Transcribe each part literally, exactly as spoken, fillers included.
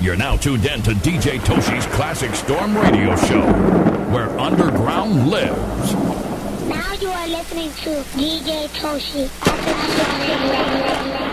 You're now tuned in to D J Toshi's Classic Storm Radio Show, where underground lives. Now you are listening to D J Toshi. Classic Storm Radio.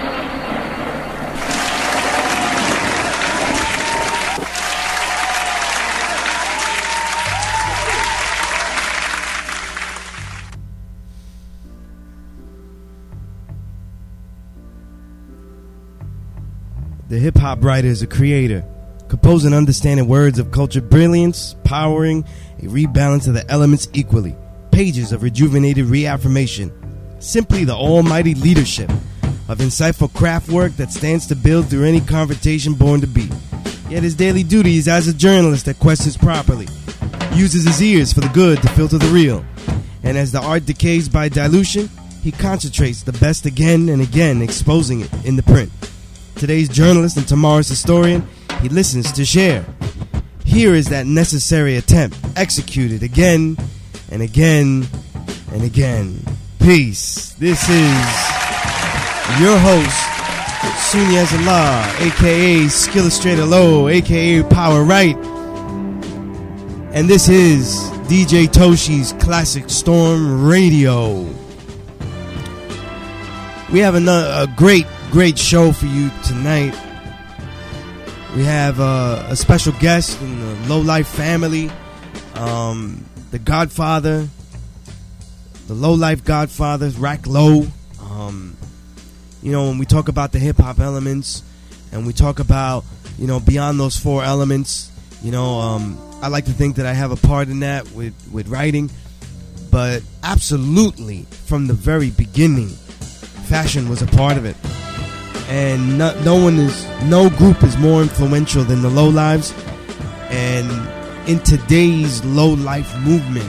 The hip-hop writer is a creator, composing understanding words of culture brilliance, powering a rebalance of the elements equally, pages of rejuvenated reaffirmation, simply the almighty leadership of insightful craft work that stands to build through any confrontation born to be. Yet his daily duty is as a journalist that questions properly, uses his ears for the good to filter the real, and as the art decays by dilution, he concentrates the best again and again, exposing it in the print. Today's journalist and tomorrow's historian, he listens to share. Here is that necessary attempt, executed again and again and again. Peace. This is your host, Sunyaz Allah, a k a. Skillustrator Low, a k a. Power Right. And this is D J Toshi's Classic Storm Radio. We have a, a great Great show for you tonight. We have uh, a special guest in the Low Life family, um, the Godfather, the Low Life Godfather, Rack Low. Um, you know, when we talk about the hip hop elements, and we talk about, you know, beyond those four elements, you know, um, I like to think that I have a part in that with with writing, but absolutely from the very beginning, fashion was a part of it. And no, no one is, no group is more influential than the Low Lives. And in today's low life movement,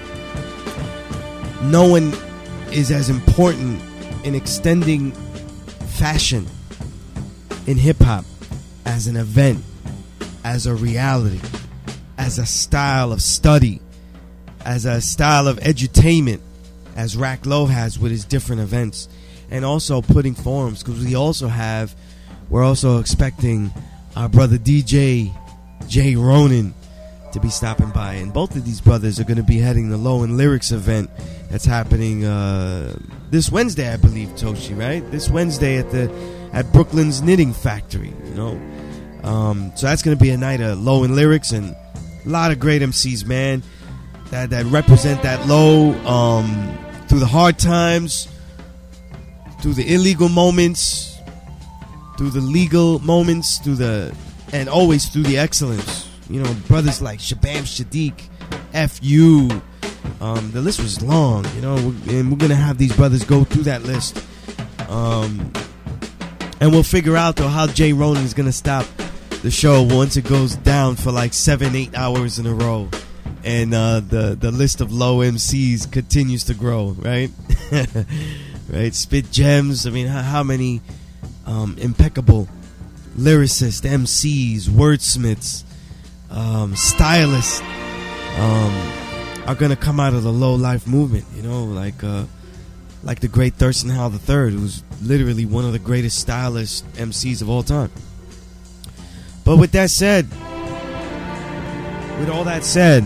no one is as important in extending fashion in hip hop as an event, as a reality, as a style of study, as a style of edutainment, as Rack Low has with his different events. And also putting forums, because we also have, we're also expecting our brother D J Jay Ronan to be stopping by, and both of these brothers are going to be heading the Low and Lyrics event that's happening uh, this Wednesday, I believe, Toshi, right? This Wednesday at the at Brooklyn's Knitting Factory, you know. Um, so that's going to be a night of Low and Lyrics, and a lot of great M Cs, man, that that represent that Low um, through the hard times, through the illegal moments, through the legal moments, through the, and always through the excellence. You know, brothers like Shabam Shadiq, F U. Um, the list was long, you know, and we're gonna have these brothers go through that list. Um, and we'll figure out though how Jay Ronan is gonna stop the show once it goes down for like seven, eight hours in a row, and uh, the the list of Low M Cs continues to grow, right? Right, Spit Gems. I mean, how, how many um, impeccable lyricists, M Cs, wordsmiths, um, stylists um, are gonna come out of the Low Life movement? You know, like uh, like the great Thurston Howell the third, who's literally one of the greatest stylist M Cs of all time. But with that said, with all that said,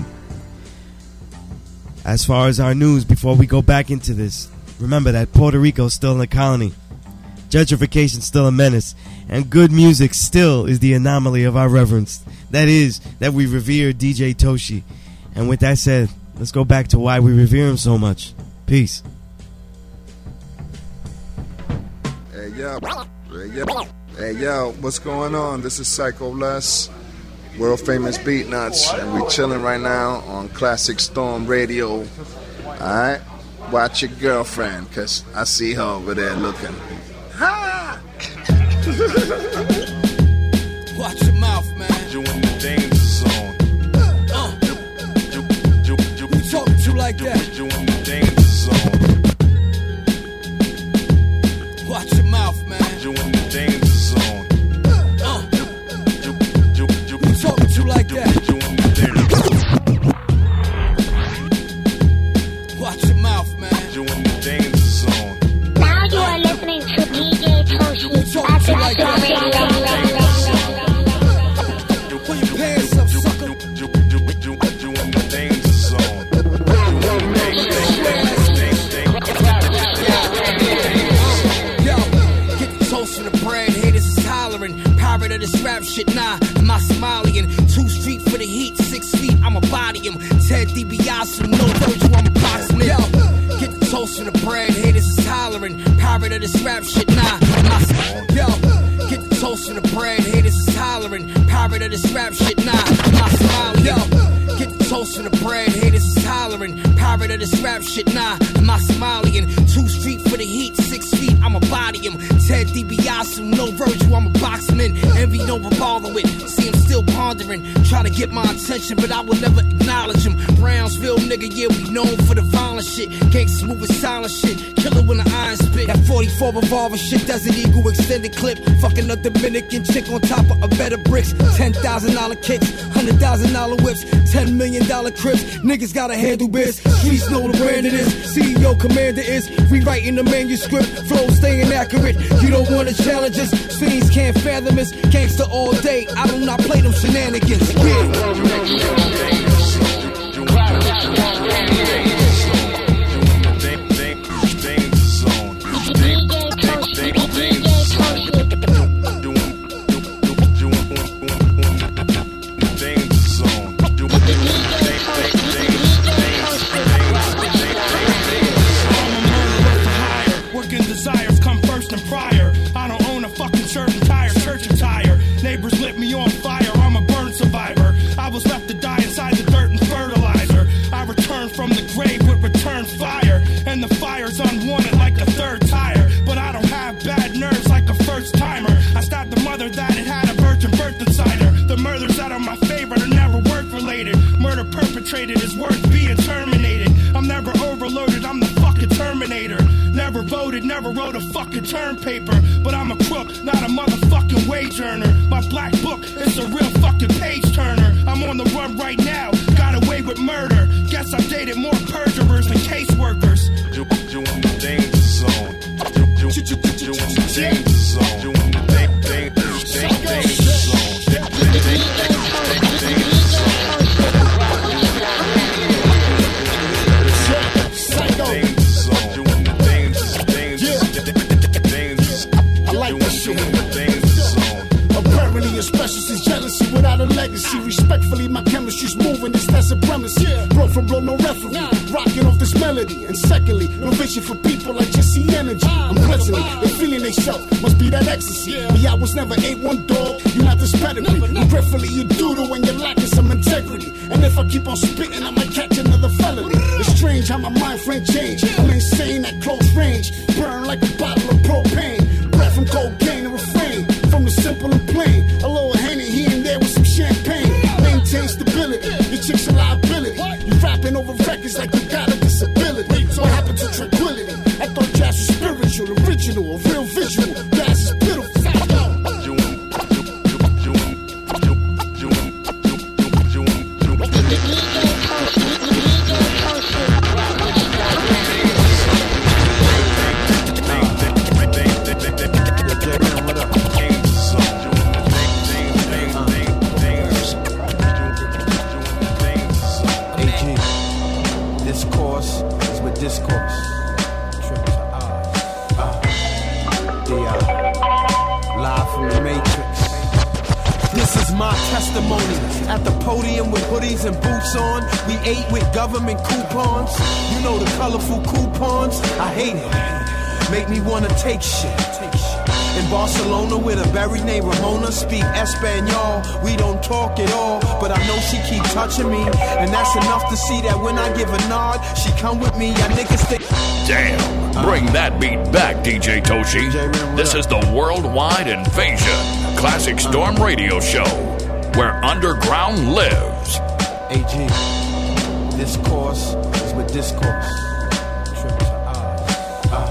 as far as our news, before we go back into this, remember that Puerto Rico is still a colony, gentrification still a menace, and good music still is the anomaly of our reverence. That is, that we revere D J Toshi. And with that said, let's go back to why we revere him so much. Peace. Hey yo, hey yo, hey yo, what's going on? This is Psycho Les, world famous Beat Nuts, and we chilling right now on Classic Storm Radio. Alright? Watch your girlfriend, cause I see her over there looking. Ha! Watch your mouth, man. You in the danger zone. Uh, You, you, you, who talking to you like you, that? you in the danger zone. Watch your mouth, man. You in the danger zone. Uh, You, you, you, who talking to you like that? you in the danger zone. Watch your mouth, man. You in the danger zone. Now you are listening to D J Toshi. Who talking to you like that? shit, nah, I'm not Somalian. Two street for the heat, six feet, I'ma body him. Ted DiBiase, no Virgil, I'm a boxman. Yo, get the toast from the bread, haters is hollering. Pirate of this rap shit, nah, I'm not. Yo, get the toast from the bread, haters is hollering. Pirate of this rap shit, nah, I'm not Somalian. Yo, get the toast from the bread, haters is hollering. Pirate of this rap shit, nah, I'm not Somalian. Two street for the heat, six feet, I'ma body him. Ted DiBiase, no Virgil, I'm a boxman. Envy no revolver with, see him still pondering. Try to get my attention, but I will never acknowledge him. Brownsville nigga, yeah, we known for the violent shit. Gangsta move with silent shit, killer when the iron spit. That forty-four revolver shit, Desert Eagle extended clip. Fucking a Dominican chick on top of a bed of bricks. Ten thousand dollar kicks, hundred thousand dollar whips, ten million dollar crips. Niggas gotta handle biz. Streets know the brand it is. C E O commander is rewriting the manuscript. Flow staying accurate. You don't wanna challenge us. Fiends can't fathom us. Gangsta all day. I do not play them shenanigans. Yeah. Is worth being terminated. I'm never overloaded, I'm the fucking Terminator. Never voted, never wrote a fucking term paper. But I'm a crook, not a motherfucking wage earner. My black book is a real fucking page turner. I'm on the run right now, got away with murder. Guess I dated more perjurers than caseworkers. You, you in the danger zone. You, you, you, you in the danger zone. You in the danger, danger, danger, danger zone. Especially since jealousy without a legacy. Respectfully, my chemistry's moving, it's that supremacy. Bro from blow, no referee. Rocking off this melody. And secondly, no vision for people, I just see energy. I'm pleasantly, they feeling they self. Must be that ecstasy. Me, I was never A one dog, you're not this pedigree. Regretfully, you doodle when you're lacking some integrity. And if I keep on spitting, I might catch another felony. It's strange how my mind frame changed. I'm insane at close range. Burn like a bottle of propane. Breath from cocaine and refrain from the simple and plain. A little Henny here and there with some champagne. Maintain stability, your chick's a liability. You rapping over records like you got a disability. What happened to tranquility? I thought jazz was spiritual, original, a real visual. Jazz is pitiful. At the podium with hoodies and boots on, we ate with government coupons. You know the colorful coupons, I hate it. Make me wanna take shit. In Barcelona with a berry named Ramona, speak Espanol. We don't talk at all, but I know she keep touching me, and that's enough to see that when I give a nod, she come with me. Y'all niggas think. Damn, bring that beat back, D J Toshi. This is the Worldwide Invasion Classic Storm Radio Show, where underground lives. A G, this course is with discourse. Trip to Oz. Uh.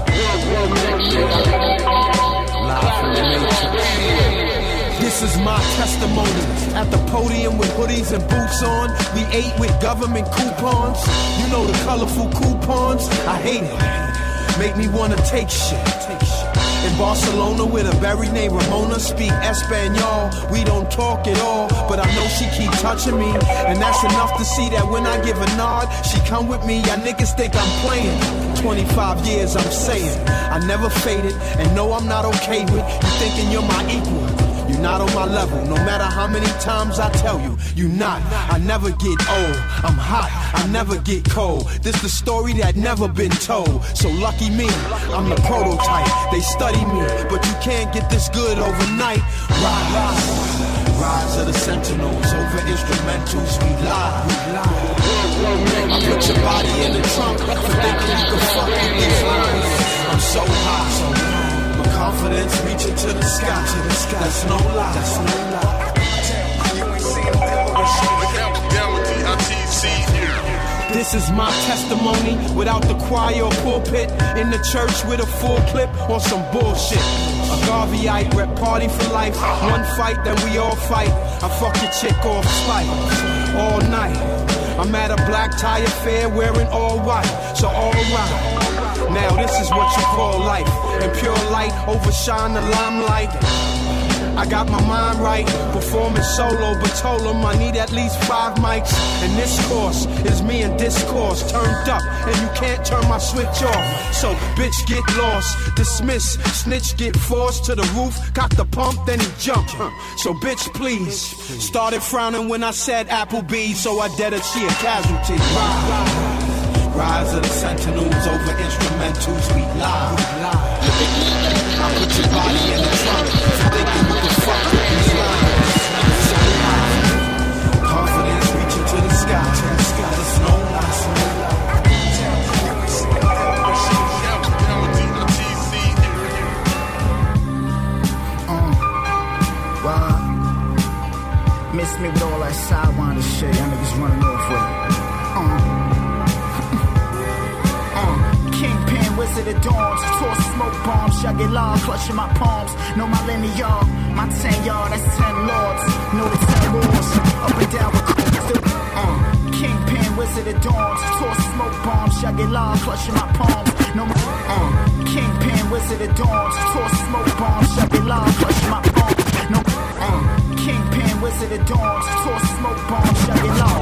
Live from the Matrix. This is my testimony. At the podium with hoodies and boots on, we ate with government coupons. You know the colorful coupons, I hate it. Make me wanna take shit. Take shit. In Barcelona with a berry named Ramona, speak Espanol. We don't talk at all, but I know she keep touching me, and that's enough to see that when I give a nod, she come with me. Y'all niggas think I'm playing. twenty-five years I'm saying I never faded, and no I'm not okay with you thinking you're my equal. You're not on my level, no matter how many times I tell you, you not. I never get old, I'm hot, I never get cold. This the story that never been told. So lucky me, I'm the prototype. They study me, but you can't get this good overnight. Rise, rise, rise of the sentinels over instrumentals. We lie, we lie. I put your body in the trunk for thinking you can fuck with these lines. I'm so high, so high. My confidence reaching to the sky, to the sky. That's no lie, that's no lie. This is my testimony without the choir or pulpit. In the church with a full clip on some bullshit. A Garveyite rep party for life. One fight, then we all fight. I fuck your chick off spite all night. I'm at a black tie affair wearing all white. So all right. Now this is what you call life. And pure light overshine the limelight. I got my mind right, performing solo, but told them I need at least five mics. And this course is me and discourse turned up, and you can't turn my switch off. So bitch get lost, dismiss, snitch get forced to the roof, cock the pump, then he jumped. So bitch please, started frowning when I said Applebee's, so I dead her, she a casualty. Rise, rise of the sentinels over instrumentals, we lie. I put your body in the trunk, thinking you can fuck with these lines. So high, confidence reaching to the sky, to the sky. There's no lie, no lie. Uh, why? Miss me with all that sidewinder shit, y'all niggas running off with. Uh. Wizard of dawns, toss smoke bombs, y'all get loud, clutching my palms. Know my linear, my ten yard, that's ten lords. Know the ten laws, up and down with still. Uh, Kingpin, wizard of dawns, toss smoke bombs, y'all get loud, clutching my palms. Know my uh, Kingpin, wizard of dawns, toss smoke bombs, y'all get loud, clutching my palms. No, uh, Kingpin, wizard of dawns, toss smoke bombs, y'all get loud.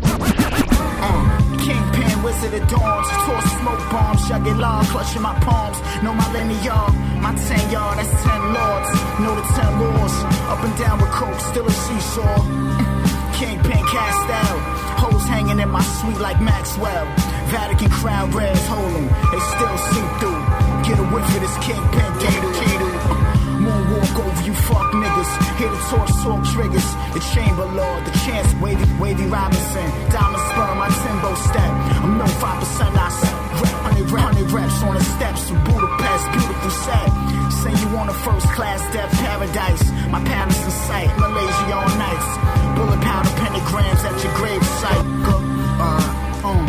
Uh, Kingpin, wizard of dawns, toss smoke bombs, y'all get loud, clutching my palms. Know my linear, my ten yard, that's ten lords. Know the ten laws, up and down with coke, still a seesaw. Kingpin cast out, hoes hanging in my suite like Maxwell. Vatican crown reds hold them, they still see through. Get a whiff of this Kingpin, Keto, Keto. Moonwalk over you fuck niggas. Hear the torch talk triggers. The Chamber Lord, the Chance, Wavy, Wavy Robinson. Diamond spur, my Timbo step. I'm no five percent, I said. Hundred, hundred reps on the steps of Budapest, beautiful set. Say you on a first class death paradise. My palace in sight, Malaysia all nights. Bullet powder pentagrams at your grave site. Go, uh, um,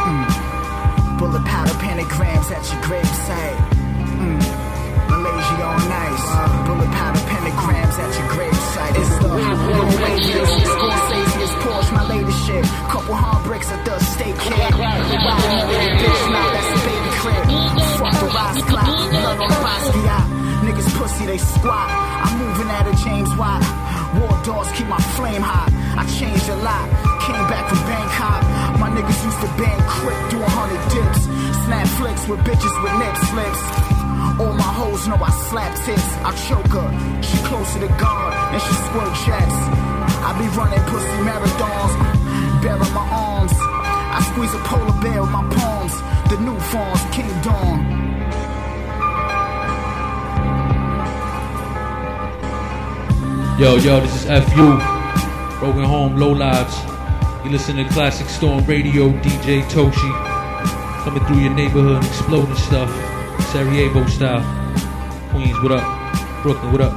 mm. Bullet powder pentagrams at your grave site. Mm. Malaysia all nice. Uh, bullet powder pentagrams at your gravesite. It's the Roravius, Scorsese's Porsche, my latest shit. Couple hard bricks at the state kid. Riding a little bitch, now that's a baby crib. Fuck the rise clock, blood on the Basquiat. Niggas pussy, they squat. I'm moving at a James Watt. War dogs keep my flame hot. I changed a lot. Came back from Bangkok. My niggas used to bang quick, do a hundred dips. Snap flicks with bitches with nip slips. All my hoes know I slap tits, I choke her. She closer to God, and she squirt jets. I be running pussy marathons, bearing my arms. I squeeze a polar bear with my palms. The new forms, King Dawn. Yo, yo, this is F U, Broken Home, Low Lives. You listen to Classic Storm Radio, D J Toshi. Coming through your neighborhood, exploding stuff. Sarajevo style. Queens, what up? Brooklyn, what up?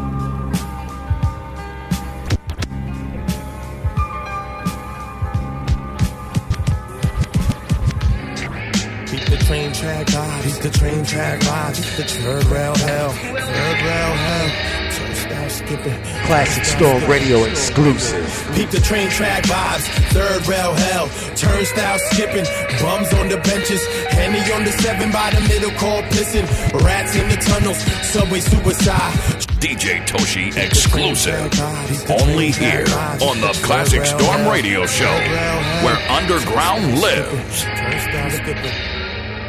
Keep the train track live, keep the train track live, keep the third rail hell, third rail hell. Turnstile skipping. Classic Storm Radio exclusive. Keep the train track vibes, third rail hell, turnstile skipping, bums on the benches, Henny on the seven by the middle call pissing, rats in the tunnels, subway suicide. D J Toshi exclusive. Only here on the Classic Storm Radio Show, where underground lives.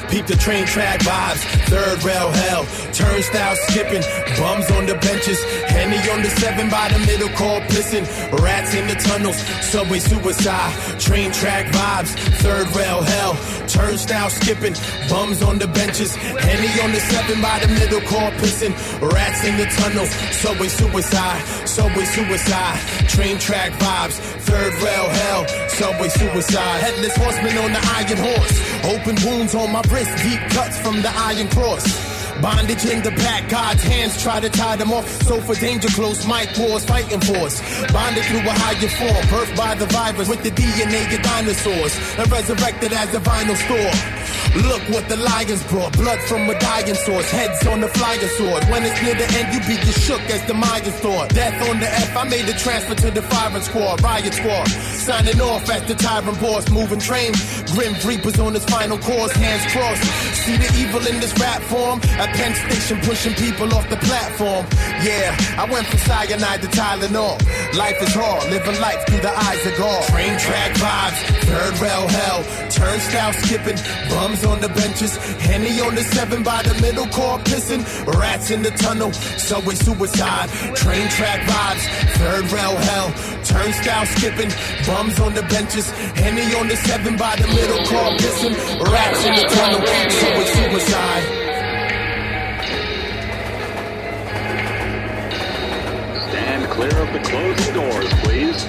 Peep the train track vibes, third rail hell. Turnstile skipping, bums on the benches. Henny on the seven by the middle called pissing. Rats in the tunnels, subway suicide. Train track vibes, third rail hell. Turnstile skipping, bums on the benches. Henny on the seven by the middle called pissing. Rats in the tunnels, subway suicide. Subway suicide, train track vibes, third rail hell. Subway suicide, headless horseman on the iron horse. Open wounds on my wrist, deep cuts from the iron cross. Bondage in the back, God's hands try to tie them off. So for danger close, Mike Wars fighting force. Bonded through a higher form, birthed by the virus with the D N A of dinosaurs. And resurrected as a vinyl store. Look what the lions brought, blood from a dying source. Heads on the flying sword. When it's near the end, you be just shook as the Mayans thought. Death on the F, I made the transfer to the firing squad, riot squad. Signing off as the tyrant boss, moving train. Grim Reapers on his final course, hands crossed. See the evil in this rap form? At Penn Station pushing people off the platform. Yeah, I went from cyanide to Tylenol. Life is hard, living life through the eyes of God. Train track vibes, third rail hell. Turnstile skipping, bums on the benches. Henny on the seven by the middle called pissing. Rats in the tunnel, subway suicide. Train track vibes, third rail hell. Turnstile skipping, bums on the benches. Henny on the seven by the middle called pissing. Rats in the tunnel, subway suicide. Stand clear of the closing doors, please.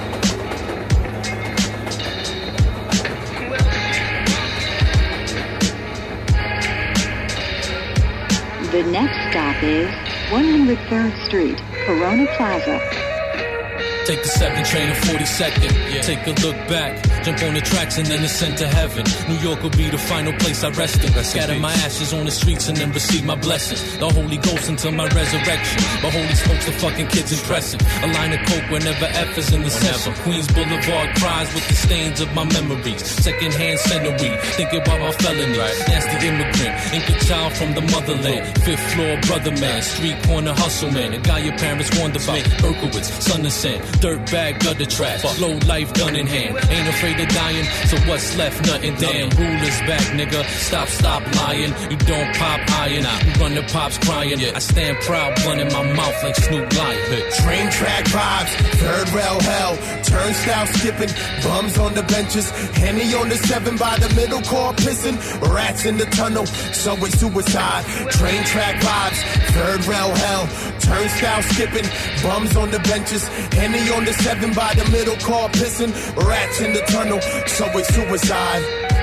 The next stop is one hundred third Street, Corona Plaza. Take the seven train to forty-second. Yeah. Take a look back, jump on the tracks and then ascend to heaven. New York will be the final place I rest in. Scatter my ashes on the streets and then receive my blessings. The Holy Ghost until my resurrection. But holy smokes, the fucking kids impressive. A line of coke whenever F is in the center. Queens Boulevard cries with the stains of my memories. Secondhand scenery, thinking about my felony. Nasty immigrant, Inca child from the motherland. Fifth floor brother man, street corner hustle man. A guy your parents warned about. Berkowitz, son of Sam. Dirt bag, gutter trash, low life, gun in hand. Ain't afraid of dying, so what's left? Nothing. Damn, rulers back, nigga. Stop, stop lying. You don't pop iron. You run the pops crying. I stand proud, blunt in my mouth like Snoop Lion. Train track vibes, third rail hell. Turnstile skipping, bums on the benches. Henny on the seven by the middle called pissing. Rats in the tunnel, subway suicide. Train track vibes, third rail hell. Turnstile skipping, bums on the benches. Henny on the seven by the middle called pissing. Rats in the tunnel, subway suicide.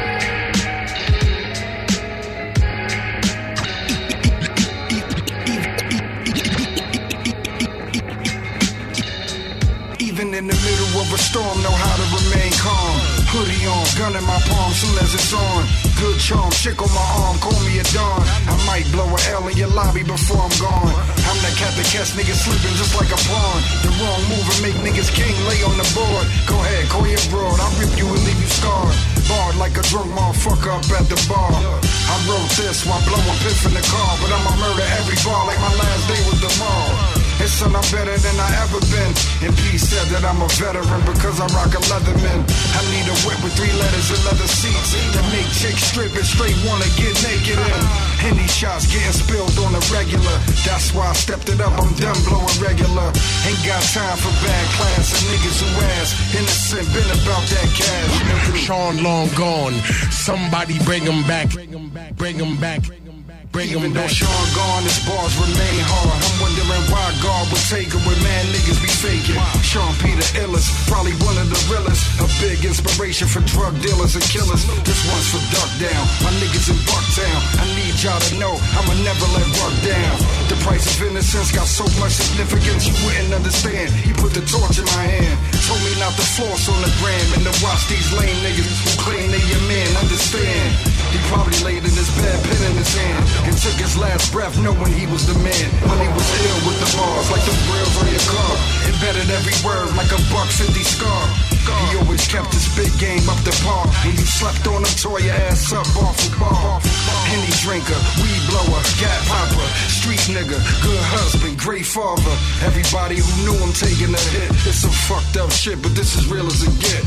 Even in the middle of a storm, know how to remain calm. Hoodie on, gun in my palm soon as it's on. Good charm, chick on my arm, call me a dawn. I might blow a L in your lobby before I'm gone. I'm that cat that catch niggas slipping just like a pawn. The wrong move and make niggas king lay on the board. Go ahead, call your broad, I'll rip you and leave you scarred. Barred like a drunk motherfucker up at the bar. I wrote this while blowing piff in the car, but I'ma murder every bar like my last day was tomorrow. And son, I'm better than I ever been. And P said that I'm a veteran because I rock a Leatherman. I need a whip with three letters and leather seats that make chicks strip and straight wanna get naked in. And these shots getting spilled on the regular. That's why I stepped it up, I'm done blowing regular. Ain't got time for bad class and niggas who ass innocent, been about that cash. Sean long gone, somebody bring him back. Bring him back. Bring Even him though back. Sean gone, his bars remain hard. I'm wondering why God would take it when mad niggas be faking. Sean Peter illest, probably one of the realest. A big inspiration for drug dealers and killers. This one's for Duck Down, my niggas in Bucktown. I need y'all to know I'ma never let Buck down. The price of innocence got so much significance you wouldn't understand. He put the torch in my hand, told me not to floss on the gram and to watch these lame niggas who claim they your man. Understand? He probably laid in his bed, pen in his hand, and took his last breath knowing he was the man. When he was ill with the bars, like the grills on your car. Embedded every word like a buck fifty scar. He always kept his big game up the par. When you slept on him, tore your ass up off the bar. Henny drinker, weed blower, gat popper, street nigga, good husband, great father. Everybody who knew him taking a hit. It's some fucked up shit, but this is real as it get.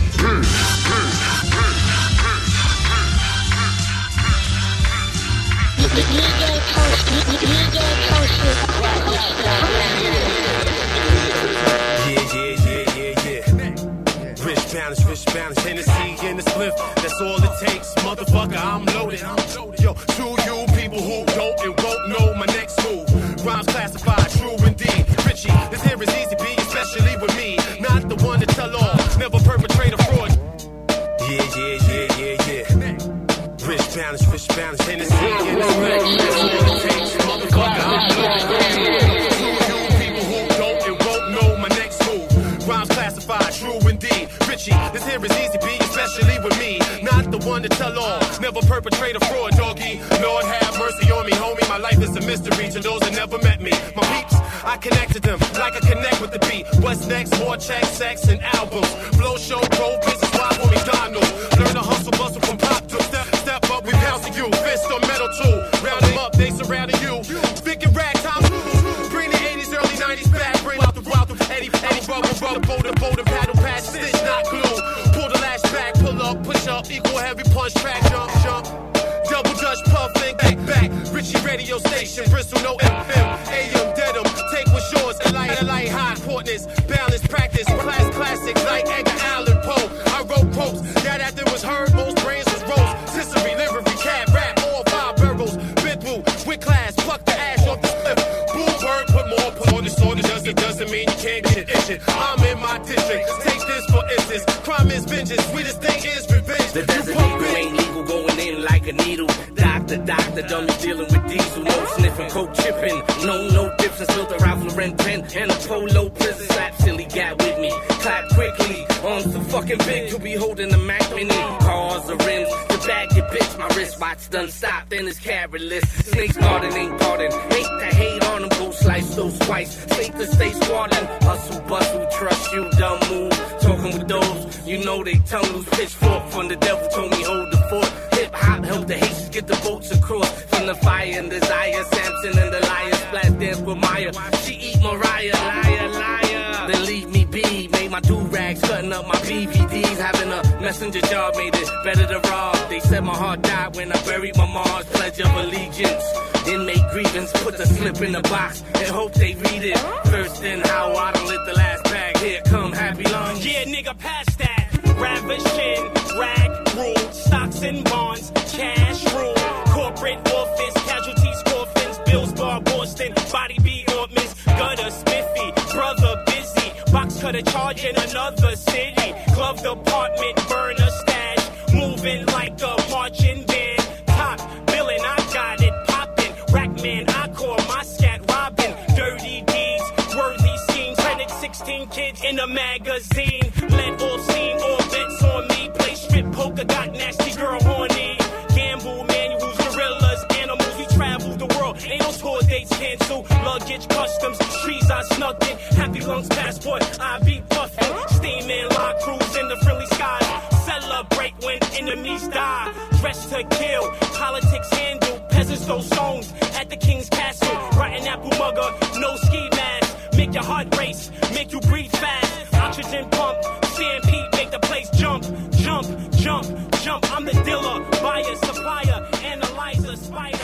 balance, rich balance, Hennessy in the spliff. That's all it takes, motherfucker. I'm loaded. Yo, to you people who don't and won't know my next move. Rhymes classified, true indeed. Richie, this here is easy B, especially with me. Not the one to tell all, never perpetrate a fraud. Yeah, yeah, yeah, yeah, yeah. Rich balance, rich balance, Hennessy in the spliff. That's all it takes, motherfucker. I'm loaded. To you people who don't and won't know my next move. Rhymes classified, true indeed. Richie, this here is easy B, especially with me. Not the one to tell all, never perpetrate a fraud, doggy. Lord have mercy on me, homie. My life is a mystery to those that never met me. My peeps, I connect to them like I connect with the beat. What's next? More checks, sex, and albums. Flow show, pro business, why for McDonald's. Learn to hustle, bustle from pop to step, step up, we pounce to you. Fist on metal too. Round them up, they surrounding you. Thick and rag, time bring the eighties, early nineties back. Bring out the wild, Eddie, Eddie, rubber, rubber, boulder, boulder, paddle, patch, stitch, not glue. Pull the lash back, pull up, push up, equal heavy punch, track, jump, jump. Double Dutch puff, think back, back. Richie radio station, Bristol, no M M. A M, dead 'em, take what's yours. Light, light, high importance, balance, practice, class, classics like Edgar Allan Poe. I wrote quotes, that after was heard, most brains was roast. Cicely, livery, cat, rap, all five barrels. Bit blue, with class, pluck the ash off the slip. Blue bird, put more, put on the sword. It doesn't, doesn't mean you can't get it itching. I'm in my district, take this for instance. Crime is vengeance, sweetest thing is revenge. The desert eagle ain't legal, going in like a needle. Doctor, doctor, dummies dealing with diesel. No sniffing, coke chipping. No, no dips and filter Ralph Lauren pen. And a polo prison slap silly got with me. Clap quickly, arms too fucking big to be holding the Mac Mini. Cars, the rims, the bag, your bitch. My wristwatch done stopped, then it's carrotless. Snakes guarding, ain't guarding. Hate to hate on them, go slice those twice. Safe to stay squatting. Hustle, bustle, trust you, dumb move. Talking with those, you know they tongue loose. Pitchfork from the devil told me hold the fort. Hip hop help the Haitians get the boats across. From the fire and desire, Samson and the liar. Splash dance with Maya. She eat Mariah, liar, liar. Then leave me be. Made my do-rags, cutting up my B V Ds. Having a messenger job made it better to rob. They said my heart died when I buried my Mars. Pledge of allegiance. Inmate grievance, put the slip in the box and hope they read it. First in how I done lit the last bag. Here come happy lungs. Yeah, nigga, pass that. Ravishing, rag rule, stocks and bonds, cash rule, corporate office, casualties, coffins, bills, bar, Boston, body be Ortman's, gutter, spiffy, brother busy, box cutter charge in another city, glove department, burner stash, moving like a marching band, top billing, I got it popping, rackman, I call my scat robbing, dirty deeds, worthy schemes, rented sixteen kids in a magazine, let all scene, all bets on me, play strip poker, got nasty girl horny, gamble manuals, gorillas, animals, we travel the world, ain't no tour dates cancel, luggage, customs, trees I snuck in, happy lungs passport, I be puffin', steaming, lock cruise in the friendly skies, celebrate when enemies die, dress to kill, politics handle, peasants throw stones at the king's castle, rotten apple mugger, no ski mask, make your heart race, make you breathe fast, oxygen pump, C M P make the place jump, jump, jump, jump, I'm the dealer, buyer, supplier, analyzer, spider.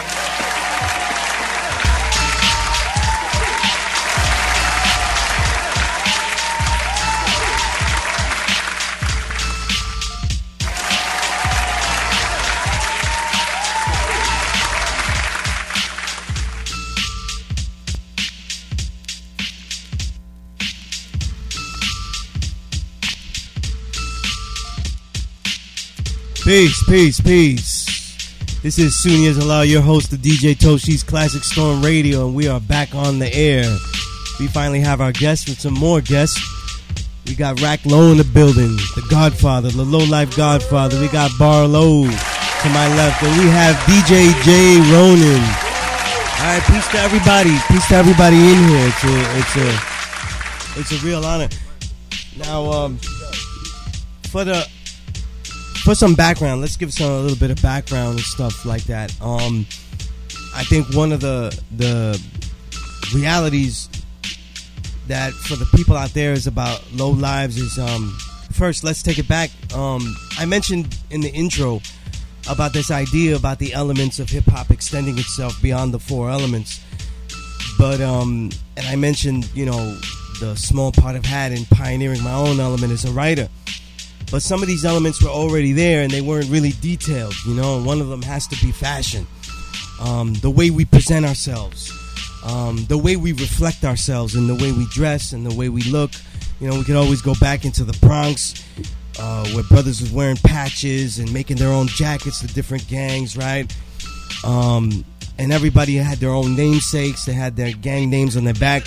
Peace, peace, peace. This is Suni Azalal, your host of D J Toshi's Classic Storm Radio, and we are back on the air. We finally have our guests with some more guests. We got Rack Low in the building, the Godfather, the Low Life Godfather. We got Barlow to my left, and we have D J J Ronan. All right, peace to everybody. Peace to everybody in here. It's a, it's a, it's a real honor. Now, um, for the For some background, let's give some a little bit of background and stuff like that. Um, I think one of the the realities that for the people out there is about low lives is um, first. Let's take it back. Um, I mentioned in the intro about this idea about the elements of hip hop extending itself beyond the four elements. But um, and I mentioned, you know, the small part I've had in pioneering my own element as a writer. But some of these elements were already there, and they weren't really detailed, you know. And one of them has to be fashion, um, the way we present ourselves, um, the way we reflect ourselves, and the way we dress, and the way we look. You know, we could always go back into the Bronx, uh, where brothers was wearing patches and making their own jackets to different gangs, right? Um, and everybody had their own namesakes. They had their gang names on their back.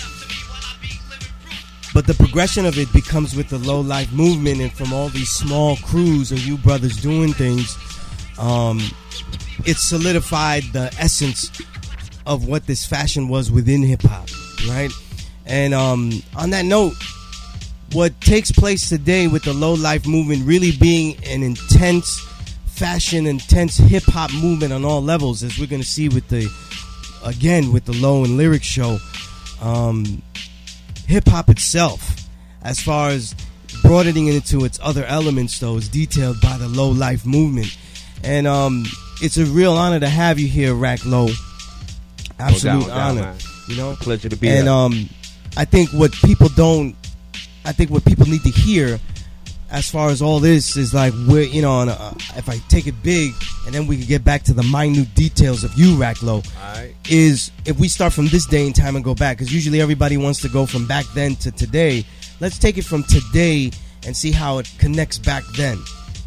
But the progression of it becomes with the low life movement, and from all these small crews of you brothers doing things, um, it solidified the essence of what this fashion was within hip hop, right? And um, on that note, what takes place today with the low life movement really being an intense fashion, intense hip hop movement on all levels, as we're going to see with the, again, with the Low and Lyrics show. Um, hip hop itself, as far as broadening it into its other elements, though, is detailed by the low life movement. And um, it's a real honor to have you here, Rack Low. Absolute no doubt, honor. no doubt, you know, pleasure to be and, here. And um, I think what people don't, I think what people need to hear, as far as all this, is like, where, you know, on a, if I take it big, and then we can get back to the minute details of you, Rack Low, right. is if we start from this day and time and go back, because usually everybody wants to go from back then to today. Let's take it from today and see how it connects back then.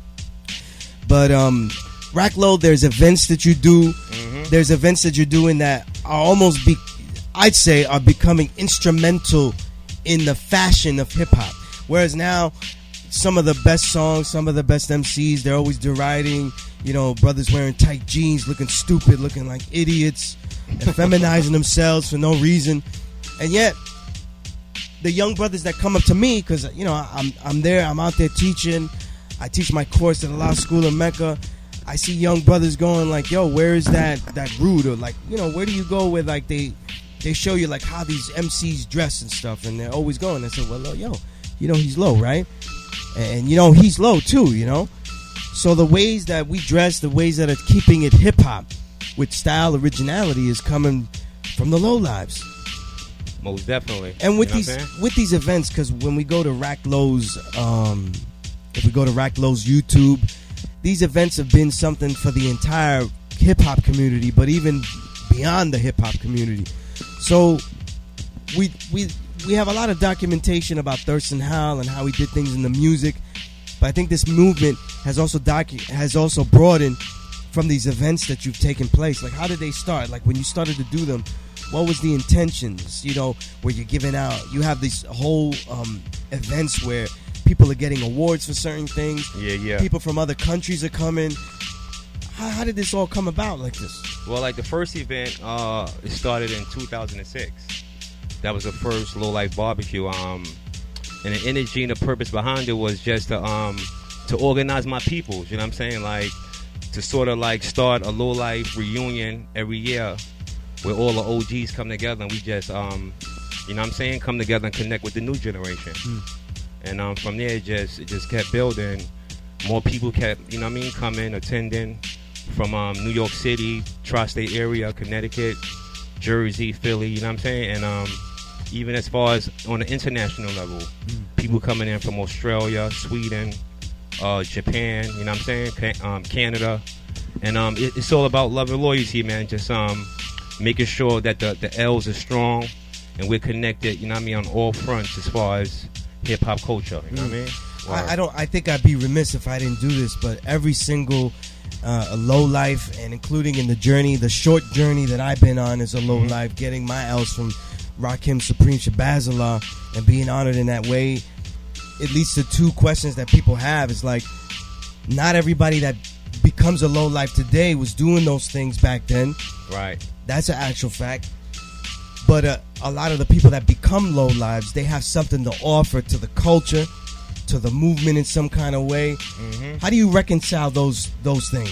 But um, Rack Low, there's events that you do. Mm-hmm. There's events that you're doing that are almost, be, I'd say, are becoming instrumental in the fashion of hip hop. Whereas now, some of the best songs, some of the best M Cs, they're always deriding, you know, brothers wearing tight jeans, looking stupid, looking like idiots, and feminizing themselves for no reason. And yet, the young brothers that come up to me, because, you know, I'm I'm there, I'm out there teaching. I teach my course at a law school in Mecca. I see young brothers going like, yo, where is that, that root? Or like, you know, where do you go with, like, they they show you, like, how these M Cs dress and stuff, and they're always going. I said, well, yo, you know, he's low, right? And, you know, he's low, too, you know? So the ways that we dress, the ways that are keeping it hip-hop with style originality is coming from the low lives. Most definitely. And with you know these with these events, because when we go to Rack Low's, um, if we go to Rack Low's YouTube, these events have been something for the entire hip-hop community, but even beyond the hip-hop community. So we we we have a lot of documentation about Thurston Howell and how he did things in the music, but I think this movement has also docu- has also broadened from these events that you've taken place. Like, how did they start? Like, when you started to do them, what was the intentions? You know, where you're giving out, you have these whole um, events where people are getting awards for certain things. Yeah, yeah. People from other countries are coming. How, how did this all come about like this? Well, like the first event, uh, it started in two thousand six. That was the first Low Life Barbecue. Um, and the energy and the purpose behind it was just to um, to organize my peoples. You know what I'm saying? Like, to sort of like start a Low Life reunion every year where all the O Gs come together and we just, um, you know what I'm saying, come together and connect with the new generation. Mm. And um, from there, it just, it just kept building. More people kept, you know what I mean, coming, attending from um, New York City, tri-state area, Connecticut, Jersey, Philly, you know what I'm saying? And um, even as far as on the international level, mm. people coming in from Australia, Sweden, uh, Japan, you know what I'm saying, Ca- um, Canada. And um, it, it's all about love and loyalty, man. Just um, making sure that the, the L's are strong and we're connected, you know what I mean, on all fronts as far as hip-hop culture, you know what I mean? I, I don't. I think I'd be remiss if I didn't do this, but every single uh, a low life, and including in the journey, the short journey that I've been on is a low mm-hmm. life, getting my L's from Rakim Supreme Shabazz and being honored in that way. It leads to two questions that people have. It's like, not everybody that becomes a low life today was doing those things back then. Right. That's an actual fact. But uh, a lot of the people that become low lives, they have something to offer to the culture, to the movement in some kind of way. Mm-hmm. How do you reconcile those those things?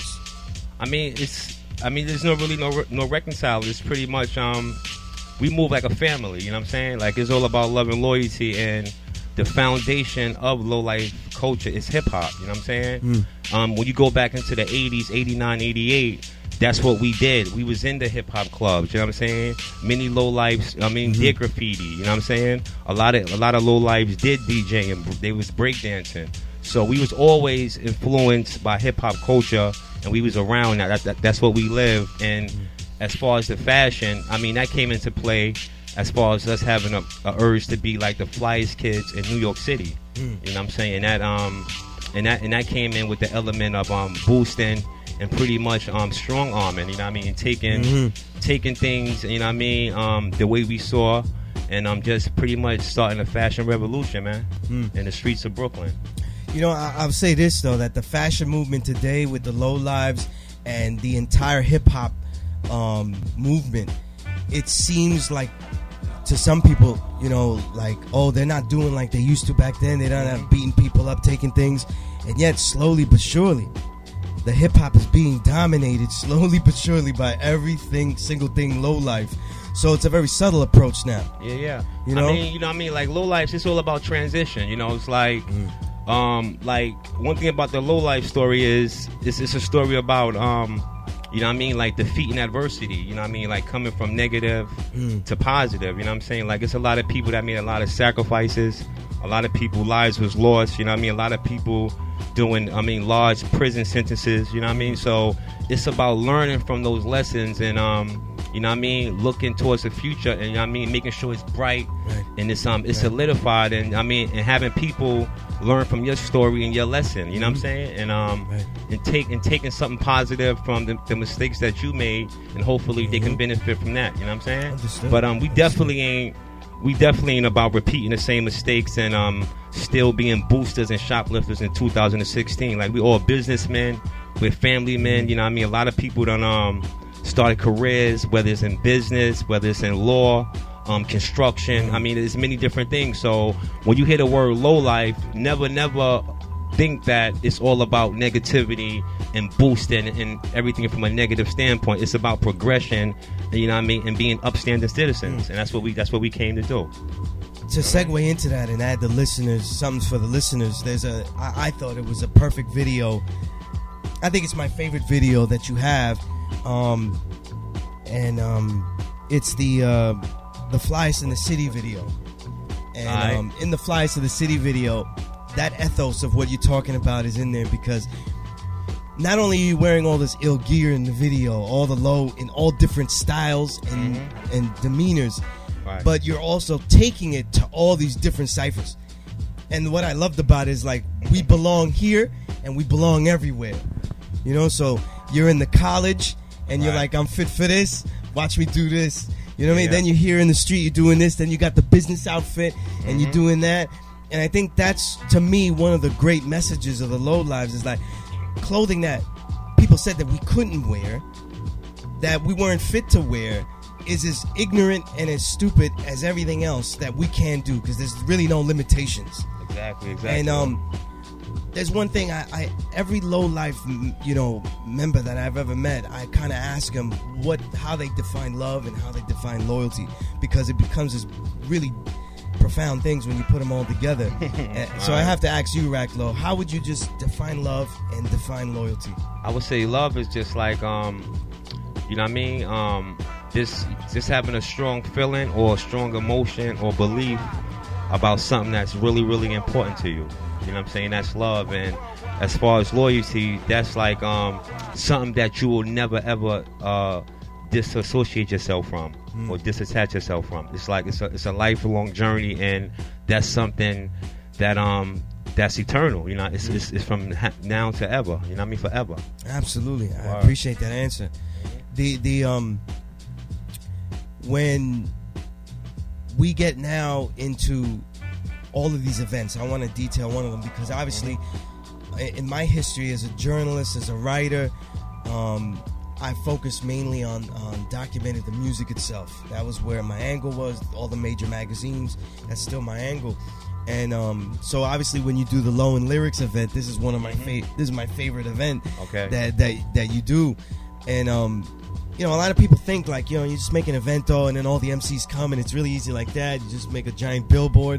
I mean, it's. I mean, there's no really no no reconcile. It's pretty much um, we move like a family. You know what I'm saying? Like, it's all about love and loyalty. And the foundation of low life culture is hip hop. You know what I'm saying? Mm. Um, when you go back into the eighties, eighty-nine, eighty-eight, that's what we did. We was in the hip hop clubs. You know what I'm saying? Many low lives. I mean, Mm-hmm. did graffiti. You know what I'm saying? A lot of a lot of low lives did DJing and they was breakdancing. So we was always influenced by hip hop culture, and we was around that. That, that. That's what we lived. And as far as the fashion, I mean, that came into play. As far as us having a, a urge to be like the flyest kids in New York City, Mm. you know what I'm saying? And that um, and that and that came in with the element of um boosting and pretty much um strong arming, you know what I mean? And taking Mhm. taking things, you know what I mean? Um, the way we saw, and um, just pretty much starting a fashion revolution, man, Mm. in the streets of Brooklyn. You know, I, I'll say this though, that the fashion movement today with the low lives and the entire hip hop um, movement, it seems like to some people, you know, like, oh, they're not doing like they used to back then. They're not beating people up, taking things, and yet slowly but surely, the hip hop is being dominated slowly but surely by everything, single thing, low life. So it's a very subtle approach now. Yeah, yeah. You know? I mean, you know what I mean? Like, low life, it's all about transition. You know, it's like, um, like, one thing about the low life story is, it's, it's a story about, um, you know what I mean? Like, defeating adversity. You know what I mean? Like, coming from negative Mm. to positive. You know what I'm saying? Like, it's a lot of people that made a lot of sacrifices. A lot of people, lives was lost. You know what I mean? A lot of people doing, I mean, large prison sentences. You know what I mean? So it's about learning from those lessons and, um, you know what I mean, looking towards the future, and you know what I mean, making sure it's bright, right. and it's um it's Right. solidified, and I mean, and having people learn from your story and your lesson. You know Mm-hmm. what I'm saying? And um and take and taking something positive from the, the mistakes that you made, and hopefully mm-hmm. they can benefit from that. You know what I'm saying? Understood. But um we definitely ain't we definitely ain't about repeating the same mistakes and um still being boosters and shoplifters in two thousand sixteen. Like, we all businessmen, we're family men. You know what I mean? A lot of people done um. started careers, whether it's in business, whether it's in law, um, construction. I mean, there's many different things. So when you hear the word low life, never, never think that it's all about negativity and boosting and everything from a negative standpoint. It's about progression, you know what I mean, and being upstanding citizens. And that's what we that's what we came to do. To segue into that and add the listeners, something for the listeners, there's a, I, I thought it was a perfect video. I think it's my favorite video that you have. Um, and um, it's the uh, the Flyest in the City video. And Aye. um, in the Flyest in the City video, that ethos of what you're talking about is in there, because not only are you wearing all this ill gear in the video, all the low in all different styles and and demeanors, Right. but you're also taking it to all these different ciphers. And what I loved about it is, like, we belong here and we belong everywhere. You know, so you're in the college and you're Right. like, I'm fit for this. Watch me do this. You know what I mean? Yeah. Then you're here in the street, you're doing this. Then you got the business outfit and you're Mm-hmm. doing that. And I think that's, to me, one of the great messages of the low lives is like clothing that people said that we couldn't wear, that we weren't fit to wear, is as ignorant and as stupid as everything else that we can do, because there's really no limitations. Exactly, exactly. And um, there's one thing I, I every low life you know member that I've ever met, I kind of ask them what how they define love and how they define loyalty, because it becomes this really profound things when you put them all together. And so I have to ask you, Racklow, how would you just define love and define loyalty? I would say love is just like, um, you know what I mean? Um, just, just having a strong feeling or a strong emotion or belief about something that's really, really important to you. You know what I'm saying? That's love. And as far as loyalty, that's like um, something that you will never, ever uh, disassociate yourself from mm. or disattach yourself from. It's like it's a, it's a lifelong journey, and that's something that um that's eternal. You know, it's it's, it's from ha- now to ever. You know what I mean? Forever. Absolutely. I Wow. appreciate that answer. The the um when we get now into all of these events, I want to detail one of them, because obviously in my history as a journalist, as a writer, um, I focused mainly on, on documenting the music itself. That was where my angle was. All the major magazines, that's still my angle. And um, so obviously when you do the Low and Lyrics event, this is one of my fa- this is my favorite event Okay. that, that that you do. And um, you know, a lot of people think like, you know, you just make an event though, and then all the M Cs come, and it's really easy like that. You just make a giant billboard.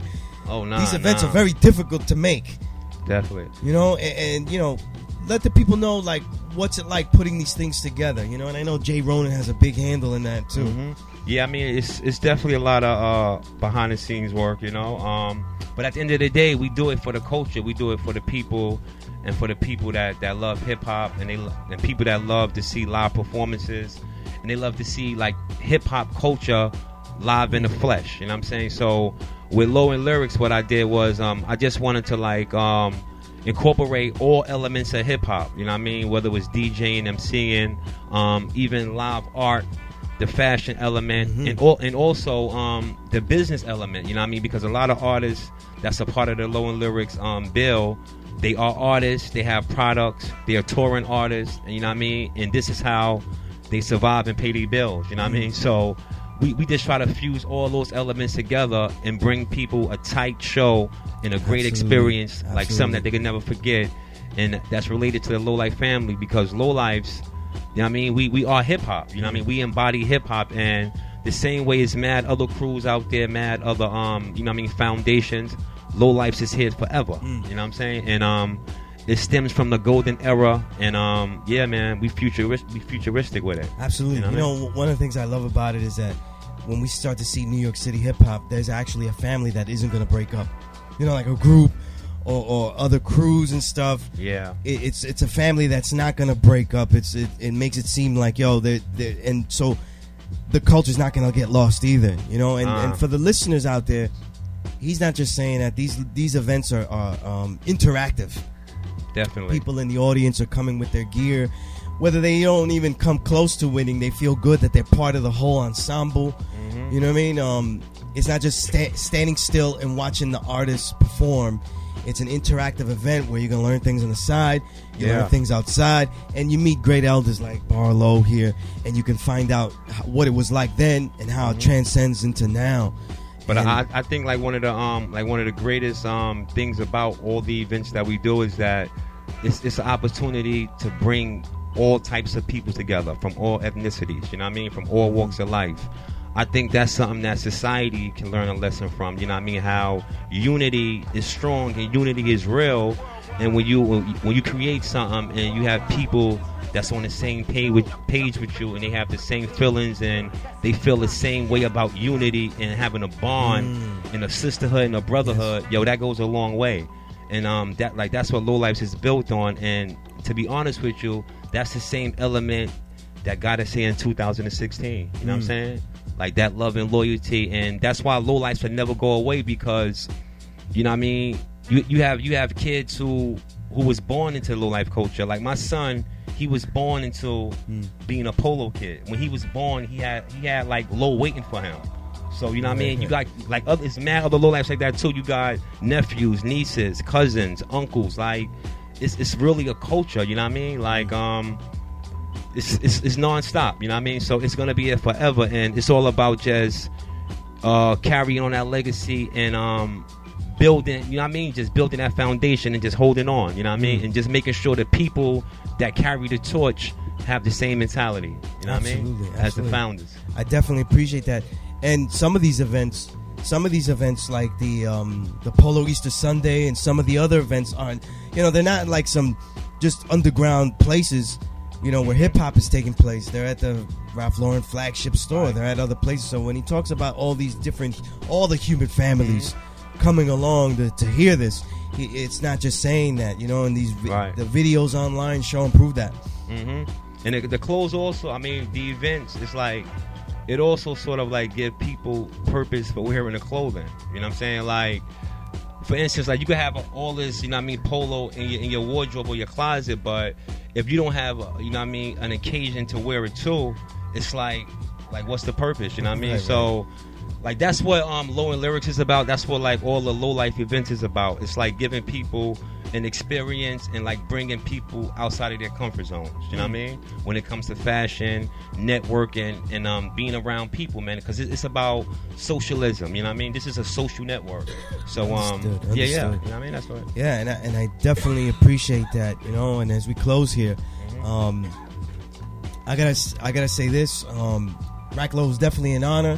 Oh, nah, These events nah. are very difficult to make. Definitely. You know, and, and you know, let the people know like what's it like putting these things together. You know, and I know Jay Ronan has a big handle in that too. Mm-hmm. Yeah, I mean, it's it's definitely a lot of uh, behind the scenes work, you know. Um, but at the end of the day, we do it for the culture. We do it for the people, and for the people that, that love hip hop, and they and people that love to see live performances, and they love to see like hip hop culture live in the flesh. You know what I'm saying? So with Low End Lyrics, what I did was um, I just wanted to like um, incorporate all elements of hip hop. You know what I mean? Whether it was DJing, MCing, um, even live art, the fashion element, mm-hmm. and all, and also um, the business element. You know what I mean? Because a lot of artists that's a part of the Low End Lyrics um, bill, they are artists, they have products, they are touring artists, and you know what I mean? And this is how they survive and pay their bills. You know what mm-hmm. I mean? So we, we just try to fuse all those elements together and bring people a tight show and a great Absolutely. experience, Absolutely. like something that they can never forget. And that's related to the Low Life family, because Low Lifes, you know what I mean? We we are hip hop. You know what I mean? We embody hip hop, and the same way as mad other crews out there, mad other um, you know what I mean, foundations, Low Lifes is here forever. Mm. You know what I'm saying? And um it stems from the golden era, and um yeah, man, we futuristic we futuristic with it. Absolutely. You know, you know, one of the things I love about it is that when we start to see New York City hip hop, there's actually a family that isn't going to break up. You know, like a group or, or other crews and stuff. Yeah, it, it's it's a family that's not going to break up. It's it, it makes it seem like yo, they they and so the culture's not going to get lost either. You know, and, uh. and for the listeners out there, he's not just saying that these these events are, are um, interactive. Definitely, people in the audience are coming with their gear. Whether they don't even come close to winning, they feel good that they're part of the whole ensemble. Mm-hmm. You know what I mean? Um, it's not just sta- standing still and watching the artists perform. It's an interactive event where you're going to learn things on the side, you yeah. learn things outside, and you meet great elders like Barlow here, and you can find out how, what it was like then and how mm-hmm. it transcends into now. But and, I, I think like one of the um like one of the greatest um things about all the events that we do is that it's it's an opportunity to bring all types of people together from all ethnicities, you know what I mean, from all walks of life. I think that's something that society can learn a lesson from, you know what I mean, how unity is strong and unity is real. And when you when you create something and you have people that's on the same page with, page with you, and they have the same feelings and they feel the same way about unity and having a bond mm. and a sisterhood and a brotherhood, yes. yo, that goes a long way. And um, that like that's what Low Lifes is built on. And to be honest with you, that's the same element that got us here in two thousand sixteen. You know mm. what I'm saying? Like that love and loyalty, and that's why Low Lifes will never go away, because you know what I mean. You you have you have kids who who was born into Low Life culture. Like my son, he was born into mm. being a polo kid. When he was born, he had he had like Low waiting for him. So you know what I mean. You got like other, it's mad other Low Lifes like that too. You got nephews, nieces, cousins, uncles. Like it's it's really a culture. You know what I mean? Like um. It's, it's it's nonstop, you know what I mean? So it's gonna be here forever, and it's all about just uh, carrying on that legacy and um, building, you know what I mean? Just building that foundation and just holding on, you know what I mean? And just making sure the people that carry the torch have the same mentality, you know absolutely, what I mean? Absolutely. As the founders. I definitely appreciate that. And some of these events, some of these events like the um, the Polo Easter Sunday and some of the other events aren't, you know, they're not like some just underground places. You know, where hip-hop is taking place. They're at the Ralph Lauren flagship store. Right. They're at other places. So when he talks about all these different, all the human families mm-hmm. coming along to, to hear this, he, it's not just saying that, you know, and these right. the videos online show and prove that. Mm-hmm. And the, the clothes also, I mean, the events, it's like, it also sort of like give people purpose for wearing the clothing. You know what I'm saying? Like, for instance, like you could have all this, you know what I mean, polo in your, in your wardrobe or your closet, but if you don't have, you know what I mean, an occasion to wear it too, it's like, like what's the purpose, you know what I mean? Right, so, right. like that's what um, Low End Lyrics is about. That's what like all the Low Life events is about. It's like giving people an experience and like bringing people outside of their comfort zones. You know what I mean? When it comes to fashion, networking, and um, being around people, man. Because it's about socialism. You know what I mean? This is a social network. So um, Understood, yeah, understood. yeah. You know what I mean? That's what. Yeah, and I, and I definitely appreciate that. You know, and as we close here, mm-hmm. um, I gotta I gotta say this. Um, Rack Low is definitely an honor